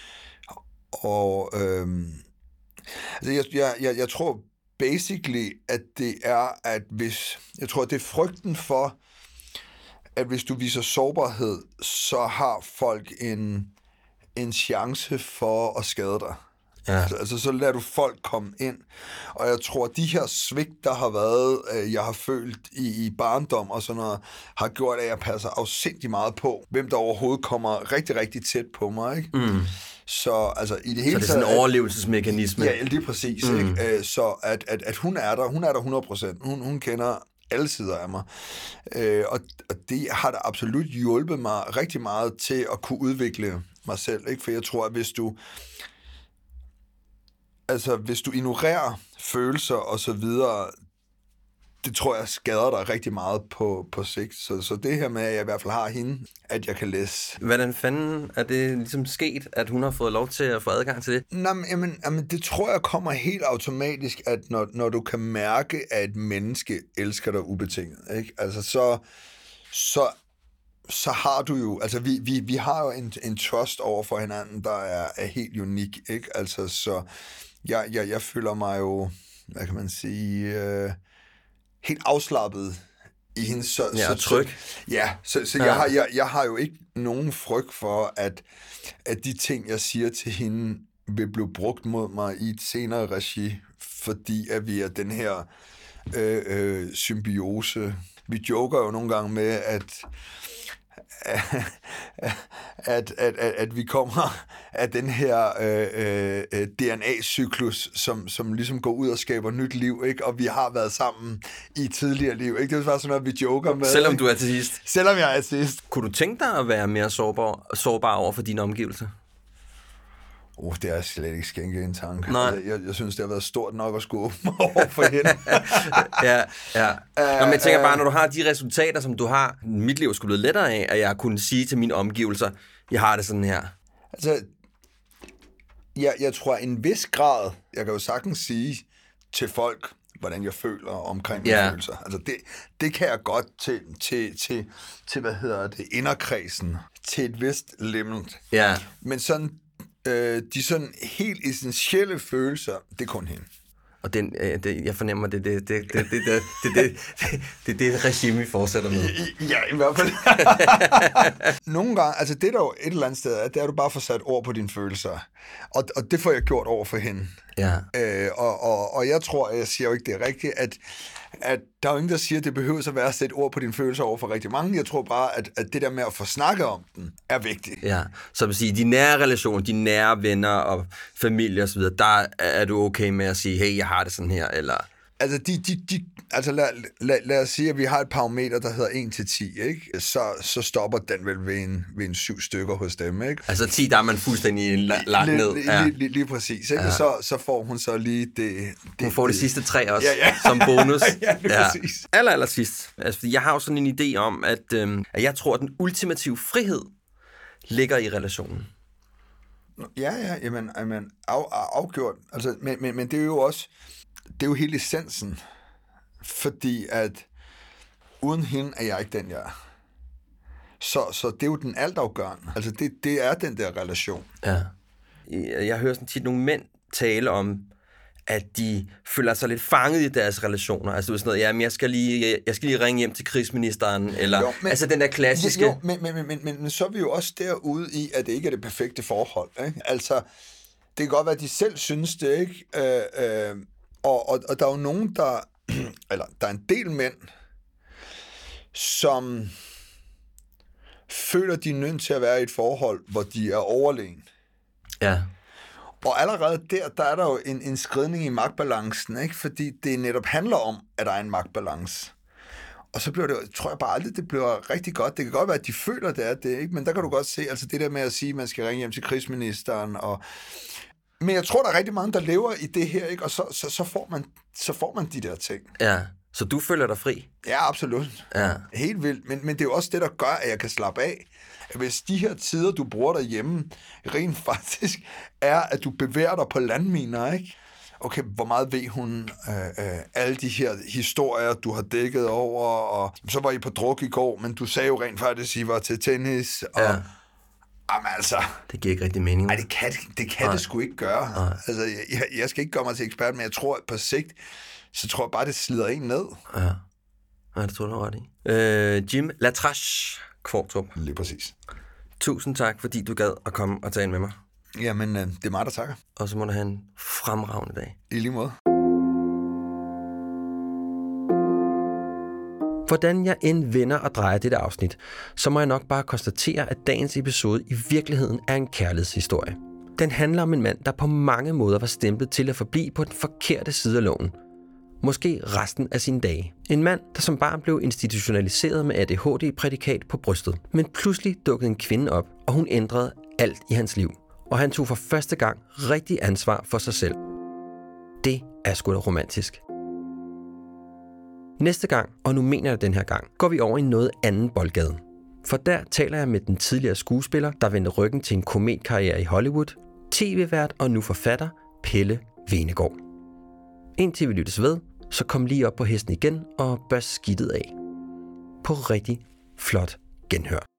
og øh, altså, jeg, jeg, jeg, jeg tror basically, at det er, at hvis... Jeg tror, det er frygten for, at hvis du viser sårbarhed, så har folk en, en chance for at skade dig. Ja. Altså, altså, så lader du folk komme ind. Og jeg tror, at de her svigt, der har været, øh, jeg har følt i, i barndom og sådan noget, har gjort, at jeg passer afsindig meget på, hvem der overhovedet kommer rigtig, rigtig tæt på mig, ikke? Mm. Så altså i det hele taget... Så det er sådan en overlevelsesmekanisme. Ja, lige præcis, mm. ikke? Så at, at, at hun er der, hun er der hundrede procent. Hun, hun kender alle sider af mig. Øh, og, og det har da absolut hjulpet mig rigtig meget til at kunne udvikle mig selv, ikke? For jeg tror, at hvis du altså hvis du ignorerer følelser og så videre, det tror jeg skader dig rigtig meget på, på sigt. Så, så det her med, at jeg i hvert fald har hende, at jeg kan læse. Hvordan fanden er det ligesom sket, at hun har fået lov til at få adgang til det? Nå, men, jamen, jamen, det tror jeg kommer helt automatisk, at når, når du kan mærke, at et menneske elsker dig ubetinget, ikke? Altså, så, så, så har du jo, altså vi, vi, vi har jo en, en trust over for hinanden, der er, er helt unik, ikke? Altså, så jeg, jeg, jeg føler mig jo, hvad kan man sige, øh, helt afslappet i hendes... Så, ja, så tryg. Ja, så, så ja. Jeg, har, jeg, jeg har jo ikke nogen frygt for, at, at de ting, jeg siger til hende, vil blive brugt mod mig i et senere regi, fordi at vi er den her øh, øh, symbiose. Vi joker jo nogle gange med, at At, at, at, at vi kommer af den her øh, øh, D N A-cyklus, som, som ligesom går ud og skaber nyt liv, ikke? Og vi har været sammen i tidligere liv, ikke? Det er bare sådan noget, vi joker med. Selvom ikke? du er til sidst. Selvom jeg er til sidst. Kunne du tænke dig at være mere sårbar, sårbar over for dine omgivelser? Oh, det er slet ikke skænket en tanke. Nej. Jeg, jeg, jeg synes, det har været stort nok at skulle åbne over for hende. ja, ja. Nå, men jeg tænker bare, når du har de resultater, som du har, mit liv skulle blive lettere af, at jeg kunne sige til mine omgivelser, jeg har det sådan her. Altså, jeg, jeg tror, en vis grad, jeg kan jo sagtens sige til folk, hvordan jeg føler omkring mine yeah. følelser. Altså, det, det kan jeg godt til, til, til, til, hvad hedder det, inderkredsen, til et vist limit. Ja. Yeah. Men sådan, øh, de sådan helt essentielle følelser, det er kun hende. Og den, øh, det, jeg fornemmer, det er det, det, det, det, det, det, det, det, det, det regime, vi fortsætter med. Ja, i hvert fald. Nogle gange, altså det der jo et eller andet sted er, det er, at du bare får sat ord på dine følelser. Og, og det får jeg gjort over for hende. Ja. Øh, og, og, og jeg tror, jeg siger jo ikke, det er rigtigt, at, at der er jo ingen, der siger, at det behøver at være at sætte ord på dine følelser over for rigtig mange. Jeg tror bare, at, at det der med at få snakket om den, er vigtigt. Ja, så vil sige, de nære relationer, de nære venner og familie osv., der er du okay med at sige, hey, jeg har det sådan her, eller... Altså, de, de, de, altså lad, lad, lad os sige, at vi har et parameter, der hedder en til ti, ikke? Så, så stopper den vel ved en, ved en syv stykker hos dem, ikke? Altså ti, der er man fuldstændig lagt ned. Lige, ja. lige, lige, lige præcis, ikke? Ja. Og så, så får hun så lige det... det hun får det, de sidste tre også, ja, ja. som bonus. ja, lige ja. præcis. Aller, aller sidst. Altså, jeg har jo sådan en idé om, at, øhm, at jeg tror, at den ultimative frihed ligger i relationen. Ja, ja, jamen, jamen af, afgjort. Altså, men, men, men det er jo også... Det er jo hele essensen, fordi at uden hende er jeg ikke den, jeg er. Så, så det er jo den altafgørende. Altså, det, det er den der relation. Ja. Jeg hører sådan tit nogle mænd tale om, at de føler sig lidt fanget i deres relationer. Altså sådan noget, jamen, jeg skal lige, jeg skal lige ringe hjem til krigsministeren, eller jo, men, altså den der klassiske... Jo, men, men, men, men, men, men så er vi jo også derude i, at det ikke er det perfekte forhold, ikke? Altså, det kan godt være, at de selv synes det, ikke? Øh, øh, Og, og, og der er jo nogen, der... Eller, der er en del mænd, som føler, de er nødt til at være i et forhold, hvor de er overlegen. Ja. Og allerede der, der er der jo en, en skridning i magtbalancen, ikke? Fordi det netop handler om, at der er en magtbalance. Og så bliver det, tror jeg bare aldrig, det bliver rigtig godt. Det kan godt være, at de føler, det er det, ikke? Men der kan du godt se, altså det der med at sige, at man skal ringe hjem til krigsministeren, og... Men jeg tror, der er rigtig mange, der lever i det her, ikke? Og så, så, så, får man, så får man de der ting. Ja, så du føler dig fri? Ja, absolut. Ja. Helt vildt. Men, men det er jo også det, der gør, at jeg kan slappe af. Hvis de her tider, du bruger derhjemme, rent faktisk er, at du bevæger dig på landminer, ikke? Okay, hvor meget ved hun øh, øh, alle de her historier, du har dækket over, og så var I på druk i går, men du sagde jo rent faktisk, at I var til tennis, og... Ja. Jamen altså... Det giver ikke rigtig mening. Nej, det kan, det, kan det sgu ikke gøre. Nej. Altså, jeg, jeg skal ikke gøre mig til ekspert, men jeg tror, at på sigt, så tror jeg bare, det slider en ned. Ja, ja det tror jeg ret i. Øh, Jim Latrache Kvartrup. Lige præcis. Tusind tak, fordi du gad at komme og tale med mig. Jamen, øh, det er mig, der takker. Og så må du have en fremragende dag. I lige måde. Hvordan jeg end vender og drejer dette afsnit, så må jeg nok bare konstatere, at dagens episode i virkeligheden er en kærlighedshistorie. Den handler om en mand, der på mange måder var stemplet til at forblive på den forkerte side af loven. måske resten af sine dage. En mand, der som barn blev institutionaliseret med A D H D-prædikat på brystet. Men pludselig dukkede en kvinde op, og hun ændrede alt i hans liv. Og han tog for første gang rigtig ansvar for sig selv. Det er sgu da romantisk. Næste gang, og nu mener jeg den her gang, går vi over i noget anden boldgade. For der taler jeg med den tidligere skuespiller, der vendte ryggen til en kometkarriere i Hollywood, tv-vært og nu forfatter, Pelle Hvenegaard. Indtil vi lyttes ved, så kom lige op på hesten igen og børst skidtet af. På rigtig flot genhør.